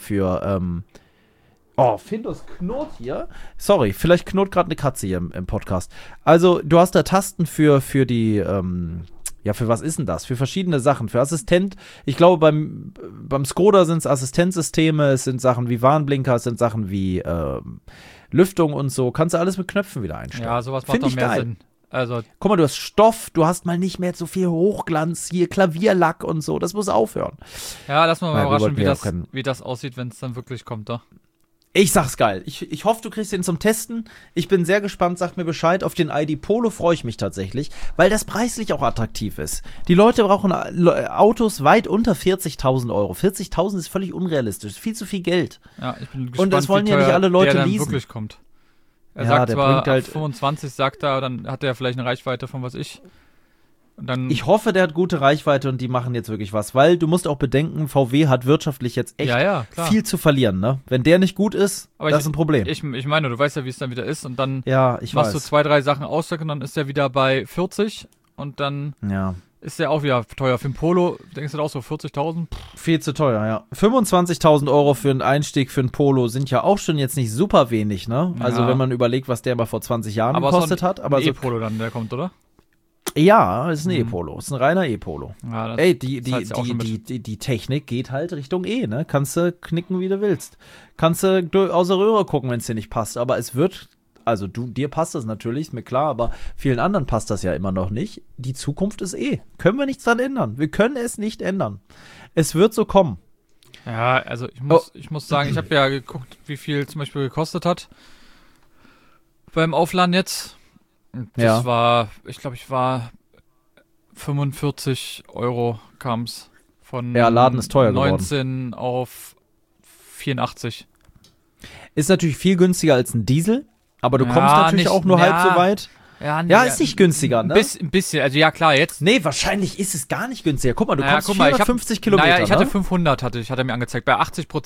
Findus knurrt hier. Sorry, vielleicht knurrt gerade eine Katze hier im Podcast. Also, du hast da Tasten für die, für was ist denn das? Für verschiedene Sachen. Für Assistent. Ich glaube, beim Skoda sind es Assistenzsysteme, es sind Sachen wie Warnblinker, es sind Sachen wie Lüftung und so. Kannst du alles mit Knöpfen wieder einstellen. Ja, sowas macht doch mehr Sinn. Also, guck mal, du hast Stoff, du hast mal nicht mehr so viel Hochglanz, hier Klavierlack und so. Das muss aufhören. Ja, lass mal überraschen, wie das aussieht, wenn es dann wirklich kommt, doch. Ich sag's geil. Ich hoffe, du kriegst den zum Testen. Ich bin sehr gespannt, sag mir Bescheid. Auf den ID Polo freue ich mich tatsächlich, weil das preislich auch attraktiv ist. Die Leute brauchen Autos weit unter 40.000 Euro. 40.000 ist völlig unrealistisch. Viel zu viel Geld. Ja, ich bin gespannt, und das wollen ja nicht alle Leute der dann leasen. Wirklich kommt. Er Ja, sagt der zwar, bringt halt- ab 25 sagt er, dann hat er vielleicht eine Reichweite von was ich. Und dann, Ich hoffe, der hat gute Reichweite und die machen jetzt wirklich was, weil du musst auch bedenken, VW hat wirtschaftlich jetzt echt klar. viel zu verlieren, ne? Wenn der nicht gut ist, Aber das ist ein Problem. Ich meine, du weißt ja, wie es dann wieder ist und dann Ich machst weiß. du 2, 3 Sachen aus und dann ist er wieder bei 40 und dann Ja. ist der auch wieder teuer. Für ein Polo denkst du da auch so 40.000? Viel zu teuer, ja. 25.000 Euro für einen Einstieg für ein Polo sind ja auch schon jetzt nicht super wenig, ne? Also Ja. wenn man überlegt, was der mal vor 20 Jahren Aber gekostet hat. Aber ein so, E-Polo dann, der kommt, oder? ja, ist ein E-Polo. Ist ein reiner E-Polo. Ja, das Ey, die zahlt's ja auch schon mit. Technik geht halt Richtung E, ne? Kannst du knicken, wie du willst. Kannst du aus der Röhre gucken, wenn es dir nicht passt. Aber es wird, also dir passt das natürlich, ist mir klar, aber vielen anderen passt das ja immer noch nicht. Die Zukunft ist E. Können wir nichts dran ändern. Wir können es nicht ändern. Es wird so kommen. Ja, also ich muss sagen, ich habe ja geguckt, wie viel zum Beispiel gekostet hat beim Aufladen jetzt. Das war, ich glaube, 45 Euro kam es von Laden ist teuer 19 auf 84. Ist natürlich viel günstiger als ein Diesel, aber du kommst natürlich nicht, auch nur halb so weit. Ja, ist nicht günstiger, ne? Ein bisschen, also ja klar, jetzt. Nee, wahrscheinlich ist es gar nicht günstiger. Guck mal, du kommst guck mal, 450 Kilometer, ich hatte ne? 500, hat er mir angezeigt, bei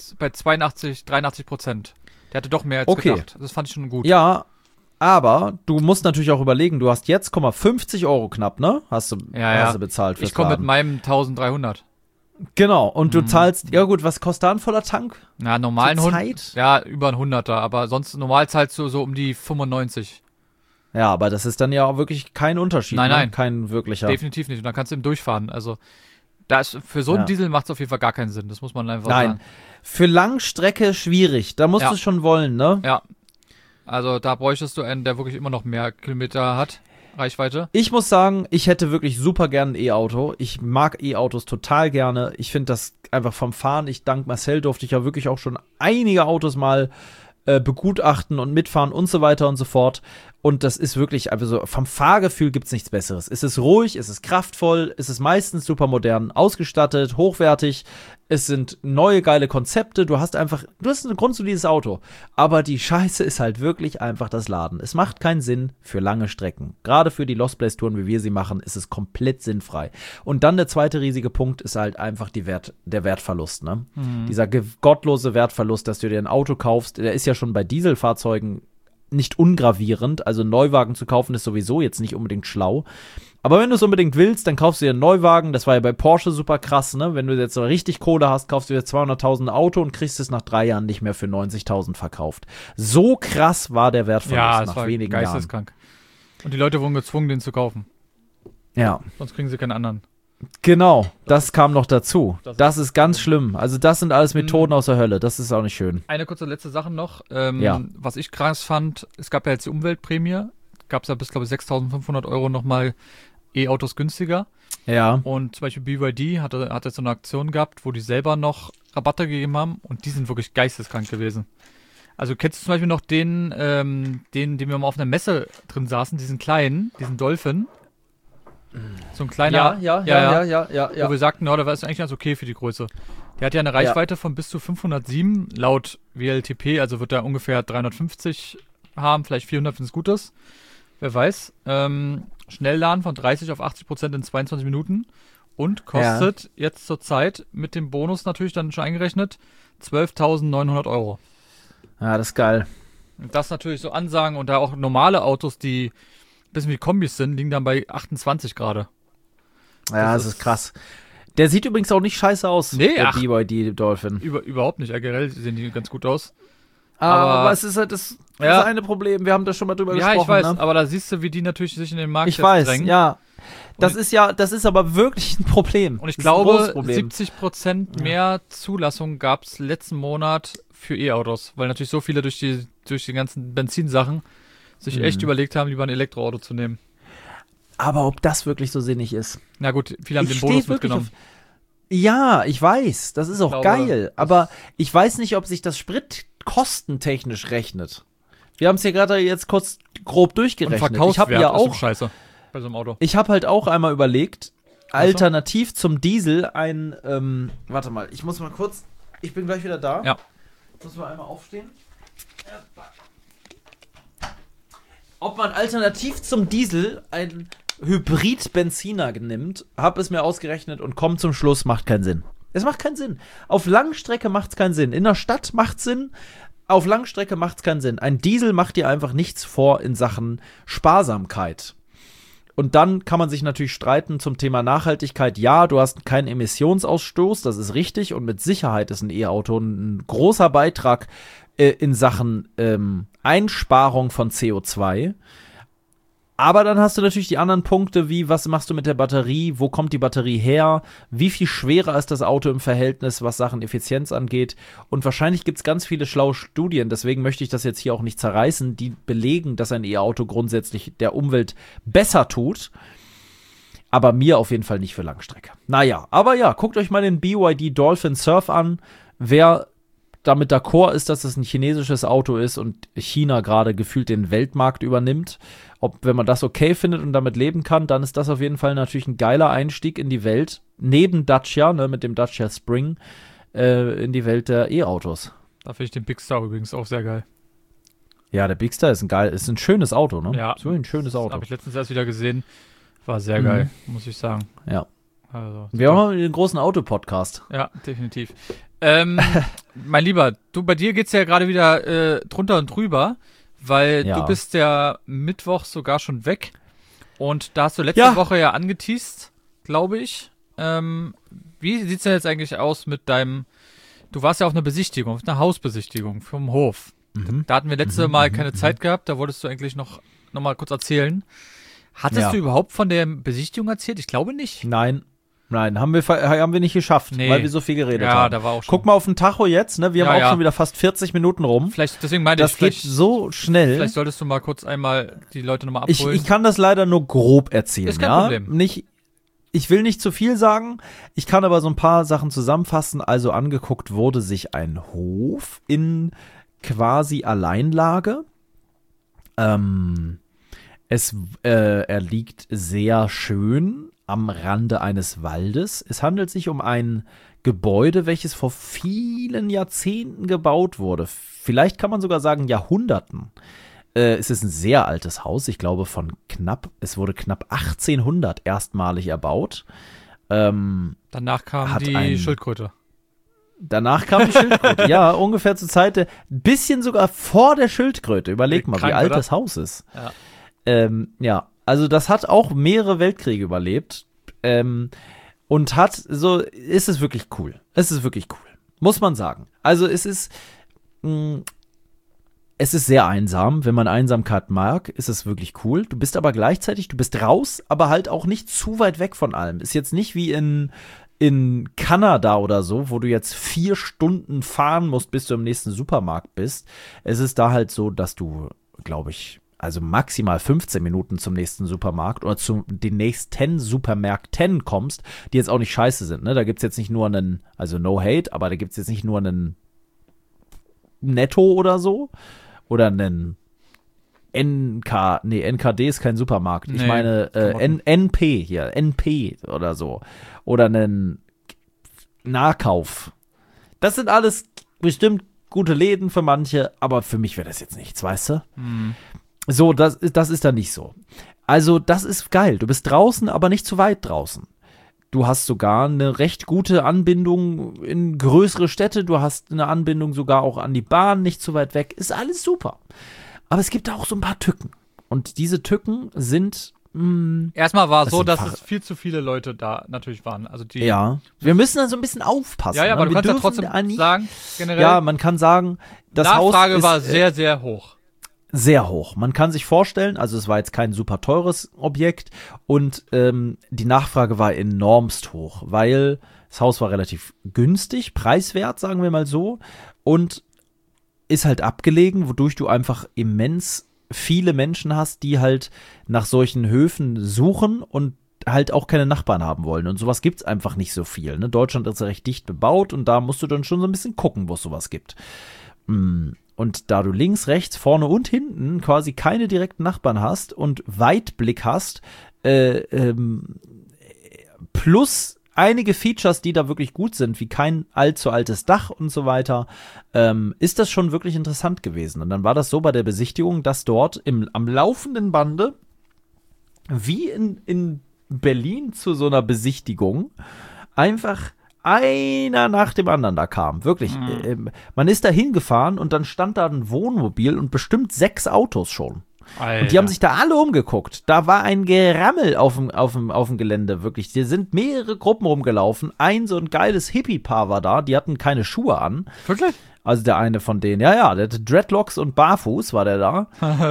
82, 83%. Der hatte doch mehr als gedacht. Das fand ich schon gut. Ja, aber du musst natürlich auch überlegen, du hast jetzt, 50 Euro knapp, ne? Hast du bezahlt fürs Ich komme mit Laden. meinem 1300. Genau, und du zahlst, ja gut, was kostet da ein voller Tank? Na, normalen Zur 100. Zeit? Ja, über ein 100er, aber sonst normal zahlst du so um die 95. Ja, aber das ist dann ja auch wirklich kein Unterschied. Nein, ne? nein. Kein wirklicher. Definitiv nicht. Und dann kannst du eben durchfahren. Also, für so einen Diesel macht es auf jeden Fall gar keinen Sinn. Das muss man einfach sagen. Nein, für Langstrecke schwierig. Da musst du schon wollen, ne? Ja. Also, da bräuchtest du einen, der wirklich immer noch mehr Kilometer hat. Reichweite. Ich muss sagen, ich hätte wirklich super gern ein E-Auto. Ich mag E-Autos total gerne. Ich finde das einfach vom Fahren. Dank Marcel durfte ich ja wirklich auch schon einige Autos mal begutachten und mitfahren und so weiter und so fort. Und das ist wirklich, also vom Fahrgefühl gibt es nichts Besseres. Es ist ruhig, es ist kraftvoll, es ist meistens super modern ausgestattet, hochwertig. Es sind neue geile Konzepte. Du hast ein grundsolides Auto. Aber die Scheiße ist halt wirklich einfach das Laden. Es macht keinen Sinn für lange Strecken. Gerade für die Lost Place Touren, wie wir sie machen, ist es komplett sinnfrei. Und dann der zweite riesige Punkt ist halt einfach der Wertverlust. Ne? Dieser gottlose Wertverlust, dass du dir ein Auto kaufst, der ist ja schon bei Dieselfahrzeugen nicht ungravierend. Also einen Neuwagen zu kaufen ist sowieso jetzt nicht unbedingt schlau. Aber wenn du es unbedingt willst, dann kaufst du dir einen Neuwagen. Das war ja bei Porsche super krass, ne? Wenn du jetzt so richtig Kohle hast, kaufst du dir 200.000 Auto und kriegst es nach 3 Jahren nicht mehr für 90.000 verkauft. So krass war der Wertverlust nach wenigen Jahren. Geisteskrank. Und die Leute wurden gezwungen, den zu kaufen. Ja. Sonst kriegen sie keinen anderen. Genau, das kam noch dazu. Das ist ganz schlimm. Also das sind alles Methoden aus der Hölle. Das ist auch nicht schön. Eine kurze letzte Sache noch. Was ich krass fand, es gab ja jetzt die Umweltprämie. Gab es ja bis, glaube ich, 6.500 Euro nochmal E-Autos günstiger. Ja. Und zum Beispiel BYD hat jetzt so eine Aktion gehabt, wo die selber noch Rabatte gegeben haben und die sind wirklich geisteskrank gewesen. Also kennst du zum Beispiel noch den wir mal auf einer Messe drin saßen, diesen kleinen, diesen Dolphin? So ein kleiner. Ja. Wo wir sagten, no, der war eigentlich ganz okay für die Größe. Der hat ja eine Reichweite von bis zu 507 laut WLTP, also wird er ungefähr 350 haben, vielleicht 400, wenn es gut ist. Wer weiß. Schnellladen von 30 auf 80% in 22 Minuten und kostet jetzt zur Zeit mit dem Bonus natürlich dann schon eingerechnet 12.900 €. Ja, das ist geil. Und das natürlich so Ansagen und da auch normale Autos, die ein bisschen wie Kombis sind, liegen dann bei 28 gerade. Ja, das ist krass. Der sieht übrigens auch nicht scheiße aus, Nee, der BYD Dolphin. Überhaupt nicht. Generell sehen die ganz gut aus. Aber es ist halt das eine Problem. Wir haben da schon mal drüber gesprochen. Ja, ich weiß, ne? aber da siehst du, wie die natürlich sich in den Markt Ich weiß, drängen. ja. Das ist aber wirklich ein Problem. Und ich Das ist ein großes glaube, Problem. 70% mehr Zulassung gab es letzten Monat für E-Autos, weil natürlich so viele durch die ganzen Benzinsachen sich echt überlegt haben, lieber ein Elektroauto zu nehmen. Aber ob das wirklich so sinnig ist. Na gut, viele haben Ich den Bonus steh wirklich mitgenommen. Ja, ich weiß. Das ist auch glaube, geil. Aber ich weiß nicht, ob sich das Sprit-kostentechnisch rechnet. Wir haben es hier gerade jetzt kurz grob Und durchgerechnet. Verkaufswert ist so scheiße bei so einem Auto. Ich habe halt auch einmal überlegt, alternativ zum Diesel warte mal, ich muss mal kurz, ich bin gleich wieder da. Ja. Ich muss mal einmal aufstehen. Ob man alternativ zum Diesel einen Hybrid-Benziner nimmt, habe es mir ausgerechnet und kommt zum Schluss, macht keinen Sinn. Es macht keinen Sinn. Auf Langstrecke macht es keinen Sinn. In der Stadt macht es Sinn. Auf Langstrecke macht es keinen Sinn. Ein Diesel macht dir einfach nichts vor in Sachen Sparsamkeit. Und dann kann man sich natürlich streiten zum Thema Nachhaltigkeit. Ja, du hast keinen Emissionsausstoß, das ist richtig. Und mit Sicherheit ist ein E-Auto ein großer Beitrag in Sachen Einsparung von CO2. Aber dann hast du natürlich die anderen Punkte, wie was machst du mit der Batterie, wo kommt die Batterie her, wie viel schwerer ist das Auto im Verhältnis, was Sachen Effizienz angeht. Und wahrscheinlich gibt es ganz viele schlaue Studien, deswegen möchte ich das jetzt hier auch nicht zerreißen, die belegen, dass ein E-Auto grundsätzlich der Umwelt besser tut. Aber mir auf jeden Fall nicht für Langstrecke. Naja, aber ja, guckt euch mal den BYD Dolphin Surf an. Wer damit d'accord ist, dass es ein chinesisches Auto ist und China gerade gefühlt den Weltmarkt übernimmt. Wenn man das okay findet und damit leben kann, dann ist das auf jeden Fall natürlich ein geiler Einstieg in die Welt, neben Dacia, ne, mit dem Dacia Spring, in die Welt der E-Autos. Da finde ich den Big Star übrigens auch sehr geil. Ja, der Big Star ist ein schönes Auto, ne? Ja. So ein schönes Auto. Habe ich letztens erst wieder gesehen. War sehr geil, muss ich sagen. Ja. Also, wir haben den großen Auto-Podcast. Ja, definitiv. Mein Lieber, bei dir geht's ja gerade wieder drunter und drüber, weil du bist ja Mittwoch sogar schon weg und da hast du letzte Woche ja angeteast, glaube ich. Wie sieht's denn jetzt eigentlich aus mit du warst ja auf einer Besichtigung, auf einer Hausbesichtigung vom Hof. Da hatten wir letzte Mal keine Zeit gehabt, da wolltest du eigentlich noch mal kurz erzählen. Hattest du überhaupt von der Besichtigung erzählt? Ich glaube nicht. Nein, haben wir nicht geschafft, weil wir so viel geredet haben. Ja, da war auch schon. Guck mal auf den Tacho jetzt, ne? Wir haben auch schon wieder fast 40 Minuten rum. Deswegen meinte das geht so schnell. Vielleicht solltest du mal kurz einmal die Leute nochmal abholen. Ich kann das leider nur grob erzählen, ist kein Problem. Ich will nicht zu viel sagen, ich kann aber so ein paar Sachen zusammenfassen. Also angeguckt wurde sich ein Hof in quasi Alleinlage. Er liegt sehr schön am Rande eines Waldes. Es handelt sich um ein Gebäude, welches vor vielen Jahrzehnten gebaut wurde. Vielleicht kann man sogar sagen Jahrhunderten. Es ist ein sehr altes Haus. Ich glaube es wurde knapp 1800 erstmalig erbaut. Danach kam die Schildkröte. Danach kam die Schildkröte, ja, ungefähr zur Zeit, ein bisschen sogar vor der Schildkröte. Überleg mal, wie alt das Haus ist. Ja. Also das hat auch mehrere Weltkriege überlebt und ist es wirklich cool. Es ist wirklich cool, muss man sagen. Also es ist sehr einsam. Wenn man Einsamkeit mag, ist es wirklich cool. Du bist aber gleichzeitig, du bist raus, aber halt auch nicht zu weit weg von allem. Ist jetzt nicht wie in Kanada oder so, wo du jetzt 4 Stunden fahren musst, bis du im nächsten Supermarkt bist. Es ist da halt so, dass du, glaube ich, also maximal 15 Minuten zum nächsten Supermarkt oder zu den nächsten Supermärkten kommst, die jetzt auch nicht scheiße sind. Ne? Da gibt es jetzt nicht nur einen, also no hate, aber da gibt es jetzt nicht nur einen Netto oder so oder einen NKD ist kein Supermarkt. Ich meine NP hier, NP oder so. Oder einen Nahkauf. Das sind alles bestimmt gute Läden für manche, aber für mich wäre das jetzt nichts, weißt du? So, das ist dann nicht so. Also, das ist geil. Du bist draußen, aber nicht zu weit draußen. Du hast sogar eine recht gute Anbindung in größere Städte. Du hast eine Anbindung sogar auch an die Bahn, nicht zu weit weg. Ist alles super. Aber es gibt da auch so ein paar Tücken. Und diese Tücken sind erstmal war es so, dass es viel zu viele Leute da natürlich waren. Also wir müssen da so ein bisschen aufpassen. Ja, aber du kannst ja trotzdem sagen, generell. Ja, man kann sagen, das Nachfrage Haus war sehr, sehr hoch. Sehr hoch. Man kann sich vorstellen, also es war jetzt kein super teures Objekt und die Nachfrage war enormst hoch, weil das Haus war relativ günstig, preiswert, sagen wir mal so, und ist halt abgelegen, wodurch du einfach immens viele Menschen hast, die halt nach solchen Höfen suchen und halt auch keine Nachbarn haben wollen. Und sowas gibt's einfach nicht so viel. Ne? Deutschland ist ja recht dicht bebaut und da musst du dann schon so ein bisschen gucken, wo es sowas gibt. Und da du links, rechts, vorne und hinten quasi keine direkten Nachbarn hast und Weitblick hast, plus einige Features, die da wirklich gut sind, wie kein allzu altes Dach und so weiter, ist das schon wirklich interessant gewesen. Und dann war das so bei der Besichtigung, dass dort am laufenden Bande, wie in Berlin zu so einer Besichtigung, einfach einer nach dem anderen da kam. Wirklich. Man ist da hingefahren und dann stand da ein Wohnmobil und bestimmt 6 Autos schon. Alter. Und die haben sich da alle umgeguckt. Da war ein Gerammel auf dem Gelände, wirklich. Hier sind mehrere Gruppen rumgelaufen. Ein so ein geiles Hippie-Paar war da, die hatten keine Schuhe an. Wirklich? Also der eine von denen, ja, der hatte Dreadlocks und barfuß war der da.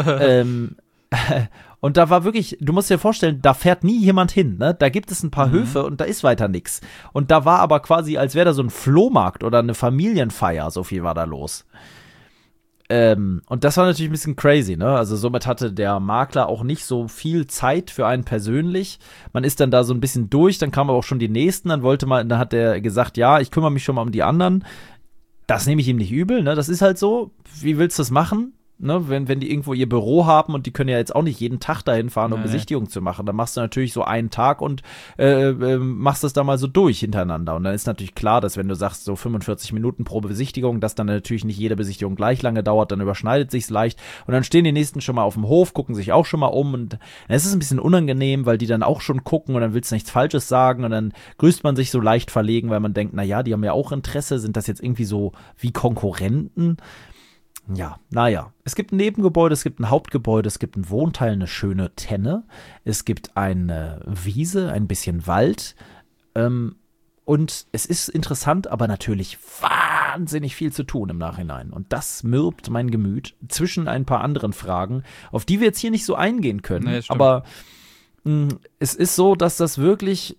Und da war wirklich, du musst dir vorstellen, da fährt nie jemand hin, ne? Da gibt es ein paar Höfe und da ist weiter nix. Und da war aber quasi, als wäre da so ein Flohmarkt oder eine Familienfeier, so viel war da los. Und das war natürlich ein bisschen crazy, ne? Also somit hatte der Makler auch nicht so viel Zeit für einen persönlich. Man ist dann da so ein bisschen durch, dann kamen aber auch schon die Nächsten, dann hat er gesagt, ja, ich kümmere mich schon mal um die anderen. Das nehme ich ihm nicht übel, ne? Das ist halt so. Wie willst du das machen? Ne, wenn die irgendwo ihr Büro haben und die können ja jetzt auch nicht jeden Tag dahin fahren, um Besichtigung zu machen, dann machst du natürlich so einen Tag und machst das da mal so durch hintereinander. Und dann ist natürlich klar, dass wenn du sagst, so 45 Minuten pro Besichtigung, dass dann natürlich nicht jede Besichtigung gleich lange dauert, dann überschneidet sich's leicht. Und dann stehen die Nächsten schon mal auf dem Hof, gucken sich auch schon mal um und es ist ein bisschen unangenehm, weil die dann auch schon gucken und dann willst du nichts Falsches sagen und dann grüßt man sich so leicht verlegen, weil man denkt, na ja, die haben ja auch Interesse, sind das jetzt irgendwie so wie Konkurrenten? Ja, naja. Es gibt ein Nebengebäude, es gibt ein Hauptgebäude, es gibt ein Wohnteil, eine schöne Tenne, es gibt eine Wiese, ein bisschen Wald und es ist interessant, aber natürlich wahnsinnig viel zu tun im Nachhinein. Und das mürbt mein Gemüt zwischen ein paar anderen Fragen, auf die wir jetzt hier nicht so eingehen können. Nee, aber es ist so, dass das wirklich,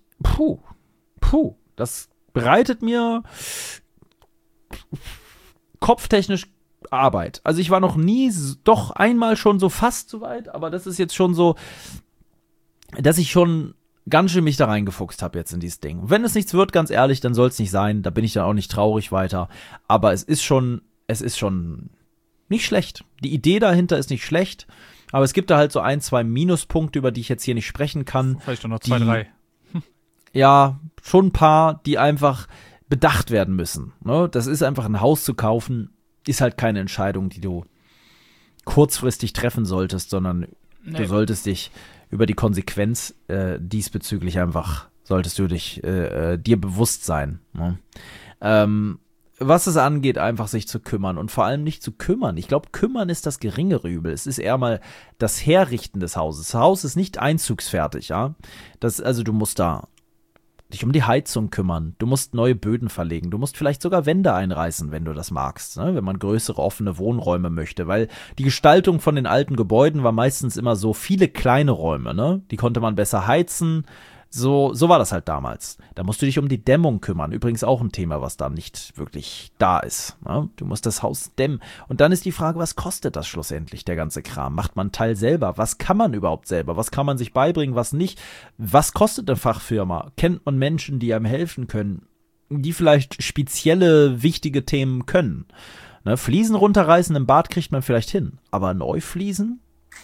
das bereitet mir kopftechnisch Arbeit. Also ich war noch nie, doch einmal schon so fast so weit, aber das ist jetzt schon so, dass ich schon ganz schön mich da reingefuchst habe jetzt in dieses Ding. Wenn es nichts wird, ganz ehrlich, dann soll es nicht sein. Da bin ich dann auch nicht traurig weiter. Aber es ist schon nicht schlecht. Die Idee dahinter ist nicht schlecht, aber es gibt da halt so 1, 2 Minuspunkte, über die ich jetzt hier nicht sprechen kann. Vielleicht noch 2, 3. Ja, schon ein paar, die einfach bedacht werden müssen. Ne? Das ist einfach ein Haus zu kaufen, ist halt keine Entscheidung, die du kurzfristig treffen solltest, sondern du solltest dich über die Konsequenz diesbezüglich einfach, solltest du dich dir bewusst sein. Ne? Was es angeht, einfach sich zu kümmern und vor allem nicht zu kümmern. Ich glaube, kümmern ist das geringere Übel. Es ist eher mal das Herrichten des Hauses. Das Haus ist nicht einzugsfertig, ja. Also du musst da dich um die Heizung kümmern, du musst neue Böden verlegen, du musst vielleicht sogar Wände einreißen, wenn du das magst, ne? Wenn man größere offene Wohnräume möchte, weil die Gestaltung von den alten Gebäuden war meistens immer so viele kleine Räume, ne? Die konnte man besser heizen, So war das halt damals. Da musst du dich um die Dämmung kümmern. Übrigens auch ein Thema, was da nicht wirklich da ist. Ne? Du musst das Haus dämmen. Und dann ist die Frage, was kostet das schlussendlich, der ganze Kram? Macht man einen Teil selber? Was kann man überhaupt selber? Was kann man sich beibringen, was nicht? Was kostet eine Fachfirma? Kennt man Menschen, die einem helfen können, die vielleicht spezielle, wichtige Themen können? Ne? Fliesen runterreißen im Bad kriegt man vielleicht hin. Aber neu fließen?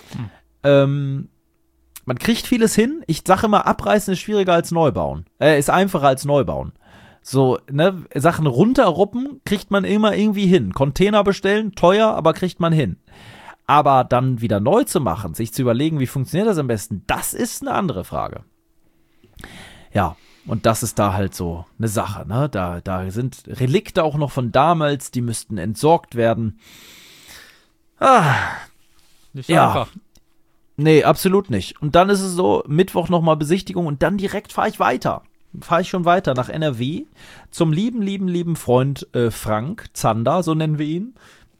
Man kriegt vieles hin. Ich sage immer, abreißen ist schwieriger als Neubauen. Ist einfacher als Neubauen. So, ne, Sachen runterruppen kriegt man immer irgendwie hin. Container bestellen, teuer, aber kriegt man hin. Aber dann wieder neu zu machen, sich zu überlegen, wie funktioniert das am besten, das ist eine andere Frage. Ja, und das ist da halt so eine Sache, ne? Da sind Relikte auch noch von damals, die müssten entsorgt werden. Nicht einfach. Nee, absolut nicht. Und dann ist es so, Mittwoch nochmal Besichtigung und dann direkt fahre ich schon weiter nach NRW zum lieben Freund Frank Zander, so nennen wir ihn.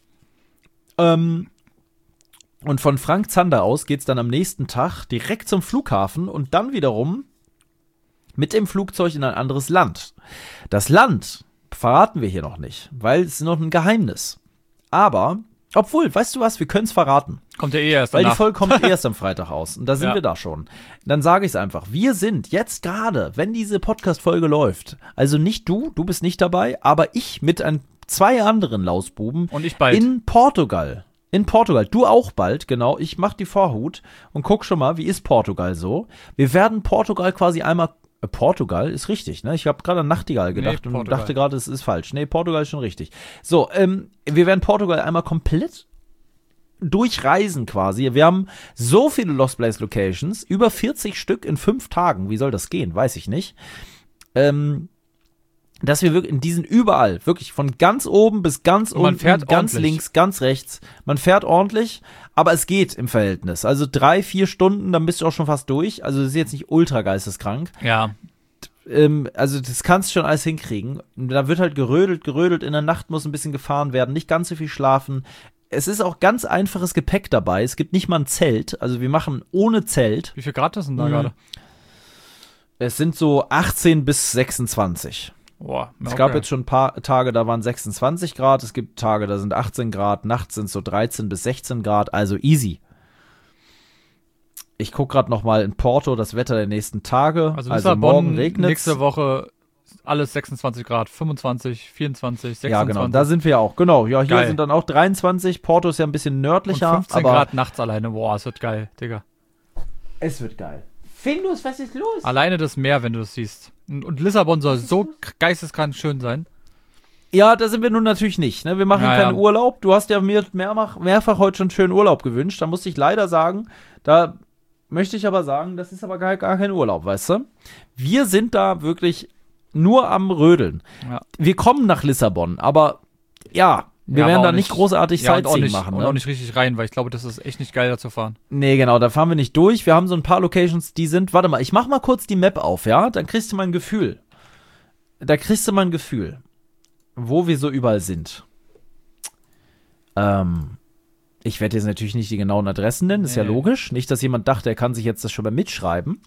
Und von Frank Zander aus geht's dann am nächsten Tag direkt zum Flughafen und dann wiederum mit dem Flugzeug in ein anderes Land. Das Land verraten wir hier noch nicht, weil es ist noch ein Geheimnis. Aber, obwohl, weißt du was, wir können es verraten. Kommt ja erst Weil danach. die Folge kommt erst am Freitag raus. Und da sind wir da schon. Dann sage ich es einfach. Wir sind jetzt gerade, wenn diese Podcast-Folge läuft, also nicht du bist nicht dabei, aber ich mit zwei anderen Lausbuben. Und ich bald. In Portugal. Du auch bald, genau. Ich mach die Vorhut und guck schon mal, wie ist Portugal so. Wir werden Portugal quasi einmal. Portugal ist richtig, ne? Ich habe gerade an Nachtigall gedacht und dachte gerade, es ist falsch. Nee, Portugal ist schon richtig. So, wir werden Portugal einmal komplett durchreisen quasi. Wir haben so viele Lost Place Locations, über 40 Stück in 5 Tagen. Wie soll das gehen? Weiß ich nicht. Dass wir wirklich, die sind überall, wirklich von ganz oben bis ganz unten, ganz links, ganz rechts. Man fährt ordentlich, aber es geht im Verhältnis. Also 3-4 Stunden, dann bist du auch schon fast durch. Also das ist jetzt nicht ultra geisteskrank. Ja. Also das kannst du schon alles hinkriegen. Da wird halt gerödelt, in der Nacht muss ein bisschen gefahren werden, nicht ganz so viel schlafen. Es ist auch ganz einfaches Gepäck dabei. Es gibt nicht mal ein Zelt. Also wir machen ohne Zelt. Wie viel Grad ist denn da gerade? Es sind so 18 bis 26. Boah, okay. Es gab jetzt schon ein paar Tage, da waren 26 Grad. Es gibt Tage, da sind 18 Grad. Nachts sind es so 13 bis 16 Grad. Also easy. Ich gucke gerade noch mal in Porto das Wetter der nächsten Tage. Also morgen regnet es. Nächste Woche alles 26 Grad, 25, 24, 26. Ja, genau, da sind wir ja auch. Genau, ja, hier geil. Sind dann auch 23. Porto ist ja ein bisschen nördlicher. Und 15 aber Grad nachts alleine. Boah, es wird geil, Digga. Es wird geil. Findus, was ist los? Alleine das Meer, wenn du es siehst. Und Lissabon soll so geisteskrank schön sein. Ja, da sind wir nun natürlich nicht. Ne? Wir machen keinen Urlaub. Du hast ja mir mehrfach heute schon schönen Urlaub gewünscht. Da musste ich leider sagen, da möchte ich aber sagen, das ist aber gar kein Urlaub, weißt du? Wir sind da wirklich nur am Rödeln. Ja. Wir kommen nach Lissabon, aber ja, wir werden da nicht großartig Sightseeing machen. Und auch nicht richtig rein, weil ich glaube, das ist echt nicht geil, da zu fahren. Nee, genau, da fahren wir nicht durch. Wir haben so ein paar Locations, die sind, warte mal, ich mach mal kurz die Map auf, ja? Dann kriegst du mal ein Gefühl. Wo wir so überall sind. Ich werde jetzt natürlich nicht die genauen Adressen nennen, ist ja logisch. Nicht, dass jemand dachte, er kann sich jetzt das schon mal mitschreiben.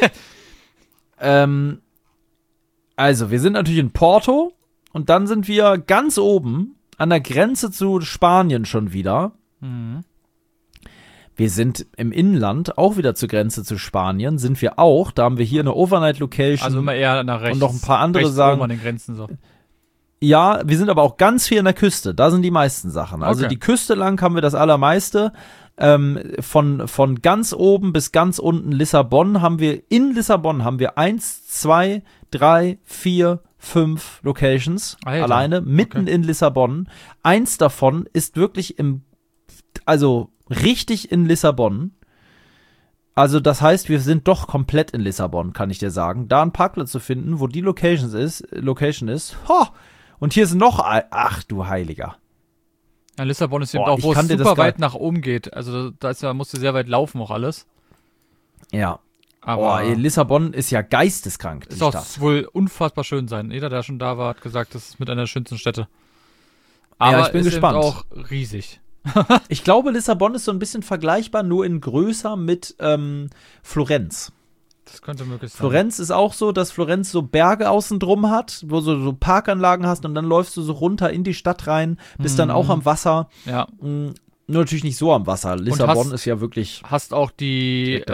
Also, wir sind natürlich in Porto und dann sind wir ganz oben an der Grenze zu Spanien schon wieder. Mhm. Wir sind im Inland, auch wieder zur Grenze zu Spanien, sind wir auch. Da haben wir hier eine Overnight-Location. Also immer eher nach rechts. Und noch ein paar andere sagen. An den Grenzen so. Ja, wir sind aber auch ganz viel an der Küste. Da sind die meisten Sachen. Also die Küste lang haben wir das Allermeiste. Von ganz oben bis ganz unten Lissabon haben wir 1, 2, 3, 4, 5 Locations. Alter. Alleine, mitten in Lissabon. 1 davon ist wirklich richtig in Lissabon. Also das heißt, wir sind doch komplett in Lissabon, kann ich dir sagen. Da einen Parkplatz zu finden, wo die Location ist. Ho! Und hier ist noch, ach du Heiliger. Ja, Lissabon ist eben auch, wo es super weit nach oben geht. Also da musst du sehr weit laufen auch alles. Ja. Aber Lissabon ist ja geisteskrank. Es soll wohl unfassbar schön sein. Jeder, der schon da war, hat gesagt, das ist mit einer der schönsten Städte. Aber ja, ich bin gespannt. Eben auch riesig. Ich glaube, Lissabon ist so ein bisschen vergleichbar, nur in größer mit Florenz. Das könnte möglich sein. Florenz ist auch so, dass Florenz so Berge außen drum hat, wo du so Parkanlagen hast und dann läufst du so runter in die Stadt rein, bist dann auch am Wasser. Ja. Nur natürlich nicht so am Wasser. Lissabon ist ja wirklich. Hast auch die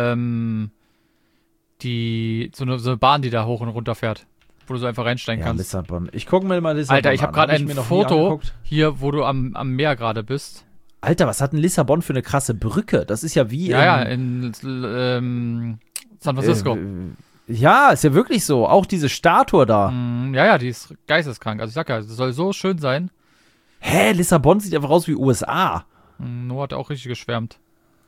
so eine Bahn, die da hoch und runter fährt, wo du so einfach reinsteigen kannst. Lissabon. Ich gucke mir mal Lissabon Alter, ich habe gerade ein mir noch nie Foto angeguckt. hier, wo du am Meer gerade bist. Alter, was hat denn Lissabon für eine krasse Brücke? Das ist ja wie in San Francisco. Ja, ist ja wirklich so. Auch diese Statue da. Ja, die ist geisteskrank. Also ich sag ja, das soll so schön sein. Hä, Lissabon sieht einfach aus wie USA. Noah hat auch richtig geschwärmt.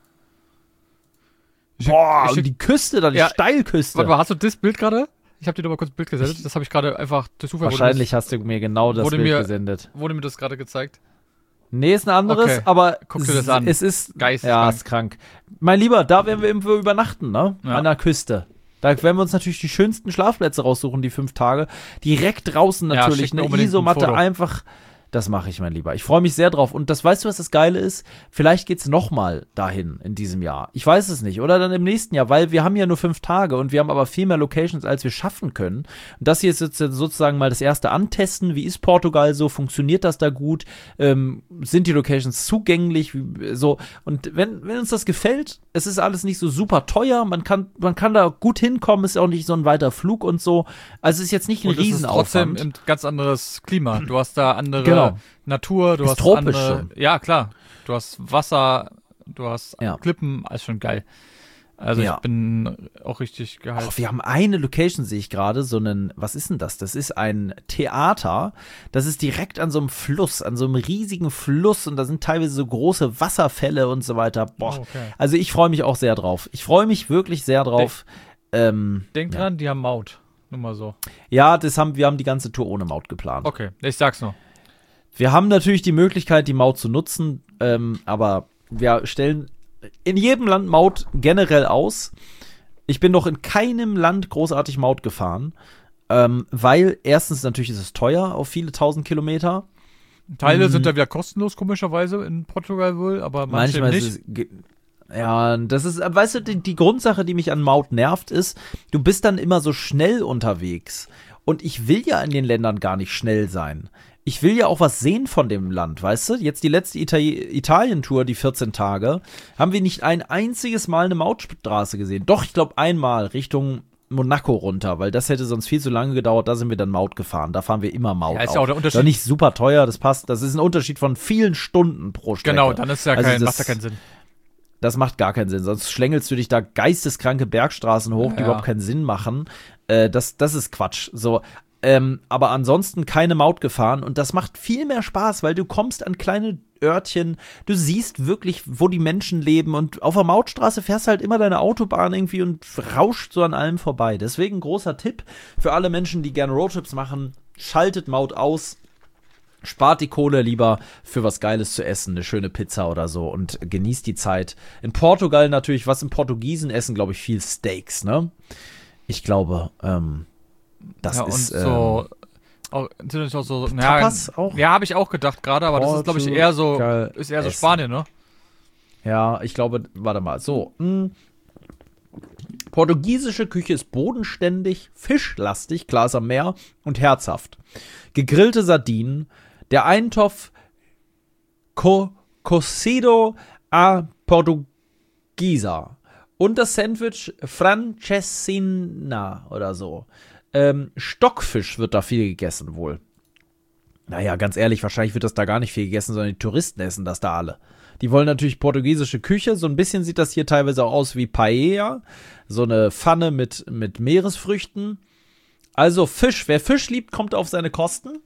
Boah, und die Küste da, die Steilküste. Warte mal, hast du das Bild gerade? Ich habe dir doch mal kurz ein Bild gesendet. Das habe ich gerade einfach durch Zufall. Wahrscheinlich hast du mir genau das Bild gesendet. Wurde mir das gerade gezeigt? Nee, ist ein anderes, Okay. aber Guck dir das an. Es ist Geisteskrank. Ja, ist krank. Mein Lieber, da werden wir irgendwo übernachten, ne? Ja. An der Küste. Da werden wir uns natürlich die schönsten Schlafplätze raussuchen, die 5 Tage. Direkt draußen natürlich, schick mir eine unbedingt ein Isomatte Foto. einfach. Das mache ich, mein Lieber. Ich freue mich sehr drauf. Und das, weißt du, was das Geile ist? Vielleicht geht's noch mal dahin in diesem Jahr. Ich weiß es nicht. Oder dann im nächsten Jahr, weil wir haben ja nur 5 Tage und wir haben aber viel mehr Locations, als wir schaffen können. Und das hier ist jetzt sozusagen mal das erste Antesten. Wie ist Portugal so? Funktioniert das da gut? Sind die Locations zugänglich? So. Und wenn uns das gefällt, es ist alles nicht so super teuer. Man kann da gut hinkommen. Ist auch nicht so ein weiter Flug und so. Also es ist jetzt nicht ein Und es ist trotzdem Riesenaufwand. ein ganz anderes Klima. Du hast da andere Natur, du Ist hast tropisch andere. schon. Ja, klar. Du hast Wasser, du hast Ja. Klippen, alles schon geil. Also Ja. ich bin auch richtig gehypt. Oh, wir haben eine Location, sehe ich gerade, so einen, was ist denn das? Das ist ein Theater, das ist direkt an so einem Fluss, an so einem riesigen Fluss und da sind teilweise so große Wasserfälle und so weiter. Boah, Oh, okay. also ich freue mich auch sehr drauf. Ich freue mich wirklich sehr drauf. Denk dran, die haben Maut. Nur mal so. Ja, wir haben die ganze Tour ohne Maut geplant. Okay, ich sag's nur. Wir haben natürlich die Möglichkeit, die Maut zu nutzen, aber wir stellen in jedem Land Maut generell aus. Ich bin noch in keinem Land großartig Maut gefahren, weil erstens natürlich ist es teuer auf viele 1000 Kilometer. Teile sind da wieder kostenlos, komischerweise, in Portugal wohl, aber manche Manchmal nicht. ist das ist, weißt du, die Grundsache, die mich an Maut nervt, ist, du bist dann immer so schnell unterwegs. Und ich will ja in den Ländern gar nicht schnell sein. Ich will ja auch was sehen von dem Land, weißt du? Jetzt die letzte Italien-Tour, die 14 Tage, haben wir nicht ein einziges Mal eine Mautstraße gesehen. Doch, ich glaube einmal Richtung Monaco runter, weil das hätte sonst viel zu lange gedauert. Da sind wir dann Maut gefahren. Da fahren wir immer Maut. Ja, ist ja auch der Unterschied. Ist nicht super teuer, das passt. Das ist ein Unterschied von vielen Stunden pro Strecke. Genau, dann ist ja Also macht ja keinen Sinn. Das macht gar keinen Sinn. Sonst schlängelst du dich da geisteskranke Bergstraßen hoch, die Ja. überhaupt keinen Sinn machen. Das ist Quatsch. So. Aber ansonsten keine Maut gefahren und das macht viel mehr Spaß, weil du kommst an kleine Örtchen, du siehst wirklich, wo die Menschen leben und auf der Mautstraße fährst halt immer deine Autobahn irgendwie und rauscht so an allem vorbei. Deswegen großer Tipp für alle Menschen, die gerne Roadtrips machen, schaltet Maut aus. Spart die Kohle lieber für was Geiles zu essen, eine schöne Pizza oder so und genießt die Zeit. In Portugal natürlich, was im Portugiesen essen, glaube ich, viel Steaks, ne? Ich glaube, das Ja, und ist so. Auch, natürlich auch so. Tapas auch? Ja, habe ich auch gedacht gerade, aber das ist, glaube ich, eher so. Portugal Ist eher so essen. Spanien, ne? Ja, ich glaube, warte mal, so. Portugiesische Küche ist bodenständig, fischlastig, klar ist am Meer und herzhaft. Gegrillte Sardinen, der Eintopf Cocido a Portuguesa und das Sandwich Francesina oder so. Stockfisch wird da viel gegessen wohl. Naja, ganz ehrlich, wahrscheinlich wird das da gar nicht viel gegessen, sondern die Touristen essen das da alle. Die wollen natürlich portugiesische Küche. So ein bisschen sieht das hier teilweise auch aus wie Paella. So eine Pfanne mit Meeresfrüchten. Also Fisch. Wer Fisch liebt, kommt auf seine Kosten.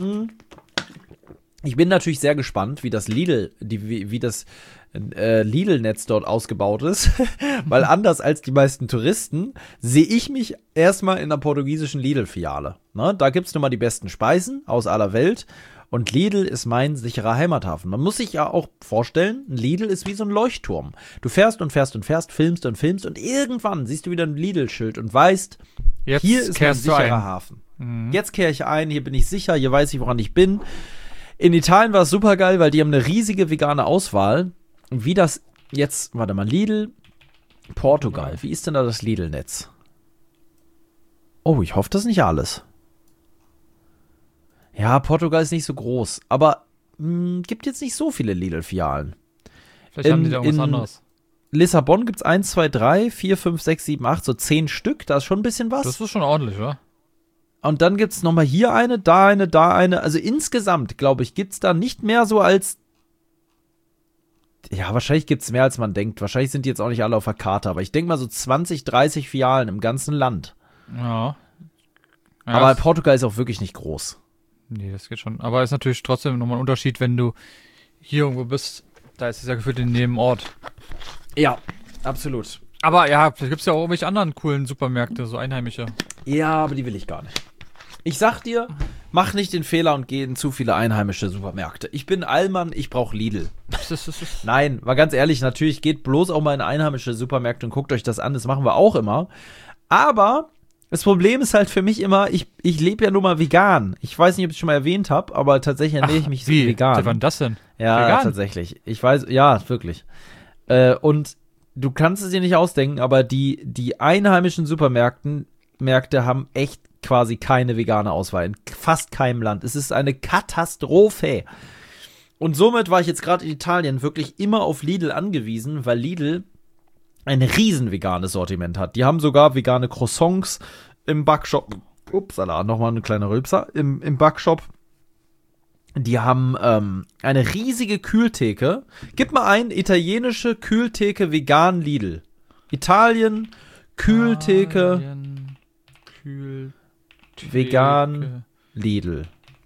Ich bin natürlich sehr gespannt, wie das Lidl-Netz dort ausgebaut ist. Weil anders als die meisten Touristen sehe ich mich erstmal in einer portugiesischen Lidl-Filiale. Ne? Da gibt es nun mal die besten Speisen aus aller Welt. Und Lidl ist mein sicherer Heimathafen. Man muss sich ja auch vorstellen, ein Lidl ist wie so ein Leuchtturm. Du fährst und fährst und fährst, filmst und filmst und irgendwann siehst du wieder ein Lidl-Schild und weißt, Jetzt hier ist mein kehrst du sicherer ein. Hafen. Jetzt kehre ich ein, hier bin ich sicher, hier weiß ich, woran ich bin. In Italien war es super geil, weil die haben eine riesige vegane Auswahl. Und wie das jetzt, warte mal, Lidl, Portugal. Wie ist denn da das Lidl-Netz? Oh, ich hoffe, das ist nicht alles. Ja, Portugal ist nicht so groß, aber gibt jetzt nicht so viele Lidl-Filialen. Vielleicht haben die da irgendwas anderes. Lissabon gibt es 1, 2, 3, 4, 5, 6, 7, 8, so 10 Stück. Da ist schon ein bisschen was. Das ist schon ordentlich, oder? Und dann gibt es nochmal hier eine, da eine, da eine. Also insgesamt, glaube ich, gibt es da nicht mehr so als. Ja, wahrscheinlich gibt es mehr, als man denkt. Wahrscheinlich sind die jetzt auch nicht alle auf der Karte. Aber ich denke mal so 20, 30 Filialen im ganzen Land. Ja. Aber Portugal ist auch wirklich nicht groß. Nee, das geht schon. Aber ist natürlich trotzdem nochmal ein Unterschied, wenn du hier irgendwo bist. Da ist es ja gefühlt in jedem Ort. Ja, absolut. Aber ja, vielleicht gibt es ja auch irgendwelche anderen coolen Supermärkte, so einheimische. Ja, aber die will ich gar nicht. Ich sag dir, mach nicht den Fehler und geh in zu viele einheimische Supermärkte. Ich bin Allmann, ich brauche Lidl. Nein, war ganz ehrlich, natürlich geht bloß auch mal in einheimische Supermärkte und guckt euch das an, das machen wir auch immer. Aber das Problem ist halt für mich immer, ich lebe ja nur mal vegan. Ich weiß nicht, ob ich es schon mal erwähnt habe, aber tatsächlich ernähre ich mich vegan. Wie war denn das denn? Ja, vegan? Tatsächlich. Ich weiß, ja, wirklich. Und du kannst es dir nicht ausdenken, aber die einheimischen Märkte haben echt quasi keine vegane Auswahl. In fast keinem Land. Es ist eine Katastrophe. Und somit war ich jetzt gerade in Italien wirklich immer auf Lidl angewiesen, weil Lidl ein riesen veganes Sortiment hat. Die haben sogar vegane Croissants im Backshop. Upsala, nochmal eine kleine Rülpser. Im Backshop. Die haben eine riesige Kühltheke. Gib mal ein, italienische Kühltheke vegan Lidl. Italien, Kühltheke, vegan Lidl.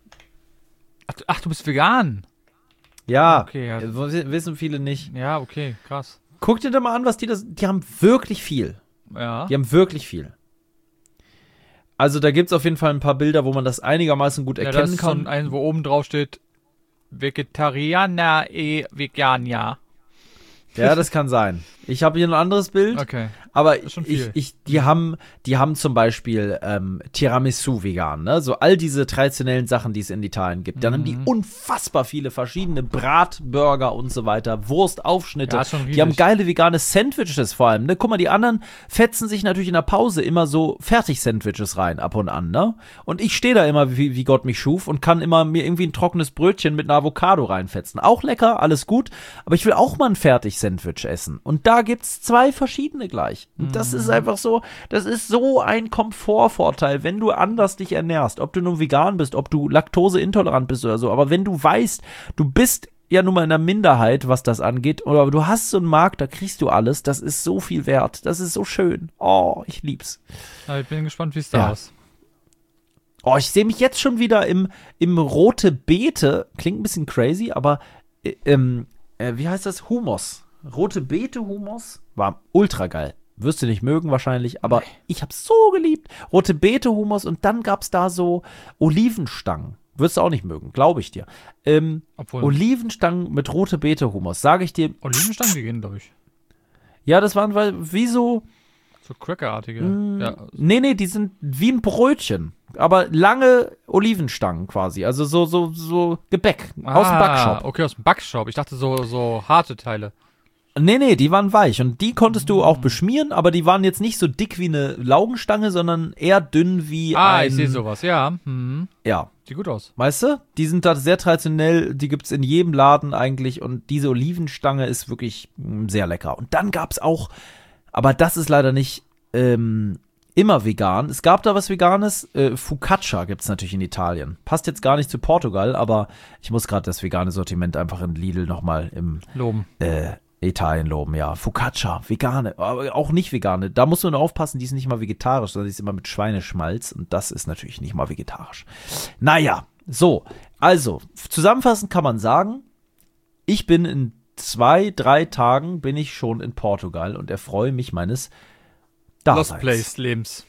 Ach, du bist vegan? Ja, okay, ja. Wissen viele nicht. Ja, okay, krass. Guck dir da mal an, was die haben wirklich viel. Ja. Die haben wirklich viel. Also da gibt es auf jeden Fall ein paar Bilder, wo man das einigermaßen gut erkennen das ist kann. So ein, wo oben drauf steht, Vegetarianer Vegania. Ja, das kann sein. Ich habe hier ein anderes Bild. Okay. Aber schon viel. die haben zum Beispiel Tiramisu vegan, ne? So all diese traditionellen Sachen, die es in Italien gibt. Dann haben die unfassbar viele verschiedene Bratburger und so weiter, Wurstaufschnitte. Ja, schon riesig. Die haben geile vegane Sandwiches vor allem, ne? Guck mal, die anderen fetzen sich natürlich in der Pause immer so Fertig-Sandwiches rein, ab und an, ne? Und ich stehe da immer, wie Gott mich schuf, und kann immer mir irgendwie ein trockenes Brötchen mit einer Avocado reinfetzen. Auch lecker, alles gut, aber ich will auch mal ein Fertig-Sandwich essen. Und da gibt's 2 verschiedene gleich. Und das ist einfach so, das ist so ein Komfortvorteil, wenn du anders dich ernährst. Ob du nun vegan bist, ob du laktoseintolerant bist oder so. Aber wenn du weißt, du bist ja nun mal in der Minderheit, was das angeht, oder du hast so einen Markt, da kriegst du alles, das ist so viel wert. Das ist so schön. Oh, ich lieb's. Ja, ich bin gespannt, wie es da ist. Oh, ich sehe mich jetzt schon wieder im Rote Beete. Klingt ein bisschen crazy, aber wie heißt das? Hummus. Rote Beete Hummus war ultra geil. Wirst du nicht mögen wahrscheinlich, aber ich hab's so geliebt. Rote Beete Hummus und dann gab's da so Olivenstangen. Wirst du auch nicht mögen, glaube ich dir. Olivenstangen mit Rote Beete Hummus, sage ich dir. Olivenstangen, die gehen, glaube ich. Ja, das waren wie so Crackerartige. Ja. Nee, die sind wie ein Brötchen. Aber lange Olivenstangen quasi. Also so Gebäck aus dem Backshop. Okay, aus dem Backshop. Ich dachte so harte Teile. Nee, die waren weich. Und die konntest du auch beschmieren, aber die waren jetzt nicht so dick wie eine Laugenstange, sondern eher dünn wie ich sehe sowas, ja. Ja. Sieht gut aus. Weißt du? Die sind da sehr traditionell, die gibt's in jedem Laden eigentlich und diese Olivenstange ist wirklich sehr lecker. Und dann gab's auch, aber das ist leider nicht immer vegan. Es gab da was Veganes. Focaccia gibt's natürlich in Italien. Passt jetzt gar nicht zu Portugal, aber ich muss gerade das vegane Sortiment einfach in Lidl nochmal im Loben. Italien loben, ja. Focaccia, vegane, aber auch nicht vegane. Da musst du nur aufpassen, die ist nicht mal vegetarisch, sondern die ist immer mit Schweineschmalz und das ist natürlich nicht mal vegetarisch. Naja, so, also, zusammenfassend kann man sagen, ich bin in 2, 3 Tagen bin ich schon in Portugal und erfreue mich meines Daseins. Lost Place Lebens.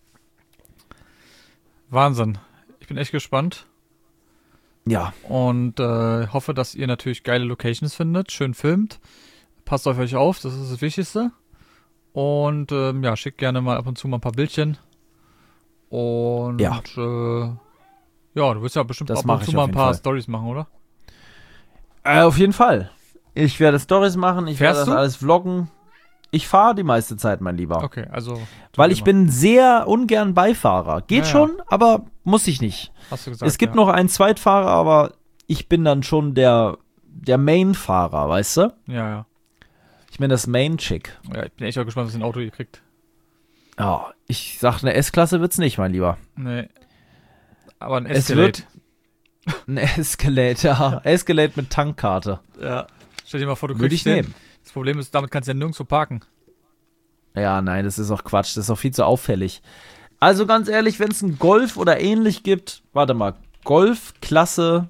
Wahnsinn. Ich bin echt gespannt. Ja. Und hoffe, dass ihr natürlich geile Locations findet, schön filmt. Passt auf euch auf, das ist das Wichtigste. Und schickt gerne mal ab und zu mal ein paar Bildchen. Und du willst ja bestimmt ab und zu mal ein paar Storys machen, oder? Auf jeden Fall. Ich werde Storys machen, ich werde das alles vloggen. Ich fahre die meiste Zeit, mein Lieber. Okay, also. Weil ich bin sehr ungern Beifahrer. Geht schon, aber muss ich nicht. Hast du gesagt, es gibt noch einen Zweitfahrer, aber ich bin dann schon der Main-Fahrer, weißt du? Ja. Ich bin das Main-Chick. Ja, ich bin echt auch gespannt, was für ein Auto ihr kriegt. Ja, ich sag, eine S-Klasse wird's nicht, mein Lieber. Nee. Aber ein Es Escalade. wird ein Escalade, ja. Escalade mit Tankkarte. Ja. Stell dir mal vor, du Würde kriegst ich den. nehmen. Das Problem ist, damit kannst du ja nirgendwo parken. Ja, nein, das ist auch Quatsch. Das ist auch viel zu auffällig. Also ganz ehrlich, wenn es einen Golf oder ähnlich gibt, warte mal, Golf-Klasse,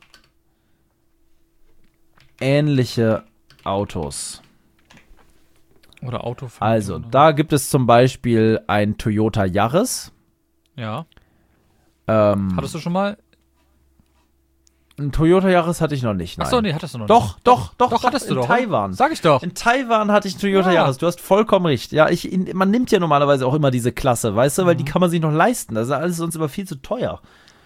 ähnliche Autos. Oder Auto. Also, da gibt es zum Beispiel ein Toyota Yaris. Ja. Hattest du schon mal? Ein Toyota Yaris hatte ich noch nicht, nein. Achso, nee, hattest du noch Doch, nicht. doch, hattest du in doch. Taiwan. Sag ich doch. In Taiwan hatte ich einen Toyota Ja. Yaris. Du hast vollkommen recht. Ja, man nimmt ja normalerweise auch immer diese Klasse, weißt du, weil die kann man sich noch leisten. Das ist alles sonst immer viel zu teuer.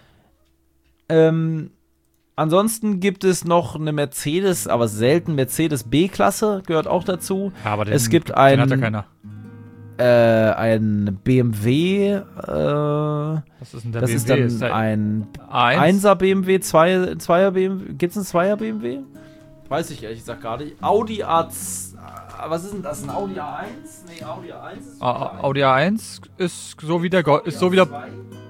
Ansonsten gibt es noch eine Mercedes, aber selten Mercedes B-Klasse, gehört auch dazu. Ja, aber Es gibt den hat ja einen keiner. ein BMW, Was ist denn der das BMW? ist dann der ein A1? 1er BMW, 2er BMW. Gibt es einen 2er BMW? Weiß ich ehrlich gesagt gar nicht. Audi A2. Was ist denn das? Ein Audi A1? Nee, Audi A1 ist Audi A1 ist so wie der ist so wie der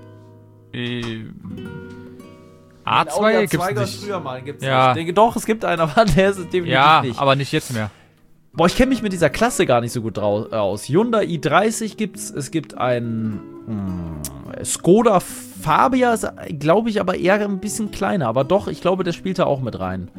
A2 gibt's nicht. Früher mal, gibt's Ja. nicht. Doch, es gibt einen, aber der ist definitiv Ja, nicht. aber nicht jetzt mehr. Boah, ich kenne mich mit dieser Klasse gar nicht so gut aus. Hyundai i30 gibt's. Es gibt einen Skoda Fabia, ist, glaube ich, aber eher ein bisschen kleiner. Aber doch, ich glaube, der spielt da auch mit rein.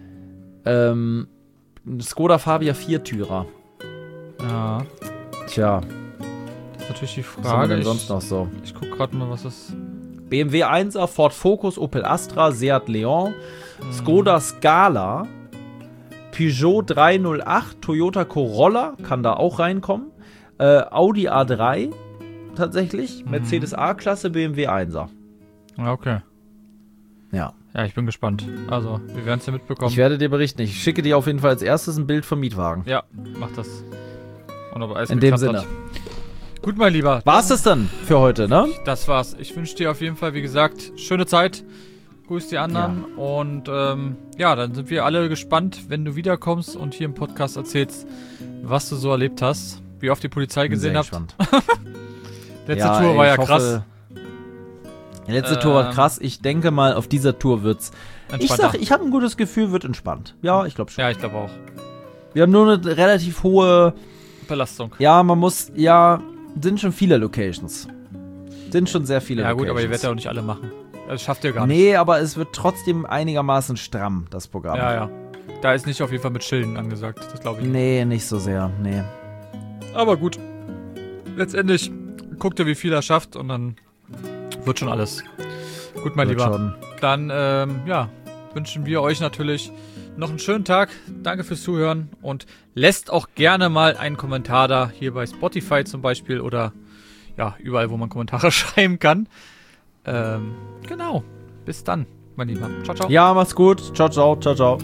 Skoda Fabia Viertürer. Ja, Tja, das ist natürlich die was haben wir Frage. denn sonst noch so? Ich guck gerade mal, was das. BMW 1er, Ford Focus, Opel Astra, Seat Leon, Skoda Scala, Peugeot 308, Toyota Corolla, kann da auch reinkommen, Audi A3 tatsächlich, Mercedes A-Klasse, BMW 1er. Ja, okay. Ja. Ja, ich bin gespannt. Also, wir werden es ja mitbekommen. Ich werde dir berichten. Ich schicke dir auf jeden Fall als erstes ein Bild vom Mietwagen. Ja, mach das. Und ob alles In dem geklappt Sinne. hat. Gut, mein Lieber. War's das dann für heute, ne? Das war's. Ich wünsche dir auf jeden Fall, wie gesagt, schöne Zeit. Grüß die anderen. Und ja, dann sind wir alle gespannt, wenn du wiederkommst und hier im Podcast erzählst, was du so erlebt hast. Wie oft die Polizei gesehen habt. Letzte Tour war ja krass. Die letzte Tour war krass. Ich denke mal, auf dieser Tour wird's. Entspannter. Ich habe ein gutes Gefühl, wird entspannt. Ja, ich glaube schon. Ja, ich glaube auch. Wir haben nur eine relativ hohe. Belastung. Ja, sind schon viele Locations. Sind schon sehr viele Ja, Locations. gut, aber ihr werdet ja auch nicht alle machen. Das schafft ihr gar nicht. Nee, aber es wird trotzdem einigermaßen stramm, das Programm. Ja. Da ist nicht auf jeden Fall mit Schilden angesagt. Das glaube ich. Nee, nicht so sehr. Nee. Aber gut. Letztendlich guckt ihr, wie viel er schafft und dann wird schon alles. Gut, mein Wird Lieber. schon. Dann, wünschen wir euch natürlich noch einen schönen Tag. Danke fürs Zuhören und lässt auch gerne mal einen Kommentar da, hier bei Spotify zum Beispiel oder ja, überall, wo man Kommentare schreiben kann. Genau. Bis dann, mein Lieber. Ciao, ciao. Ja, macht's gut. Ciao, ciao, ciao, ciao.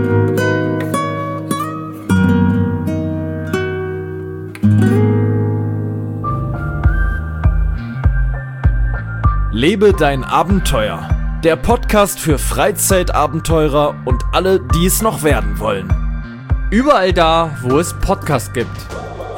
Lebe dein Abenteuer. Der Podcast für Freizeitabenteurer und alle, die es noch werden wollen. Überall da, wo es Podcasts gibt.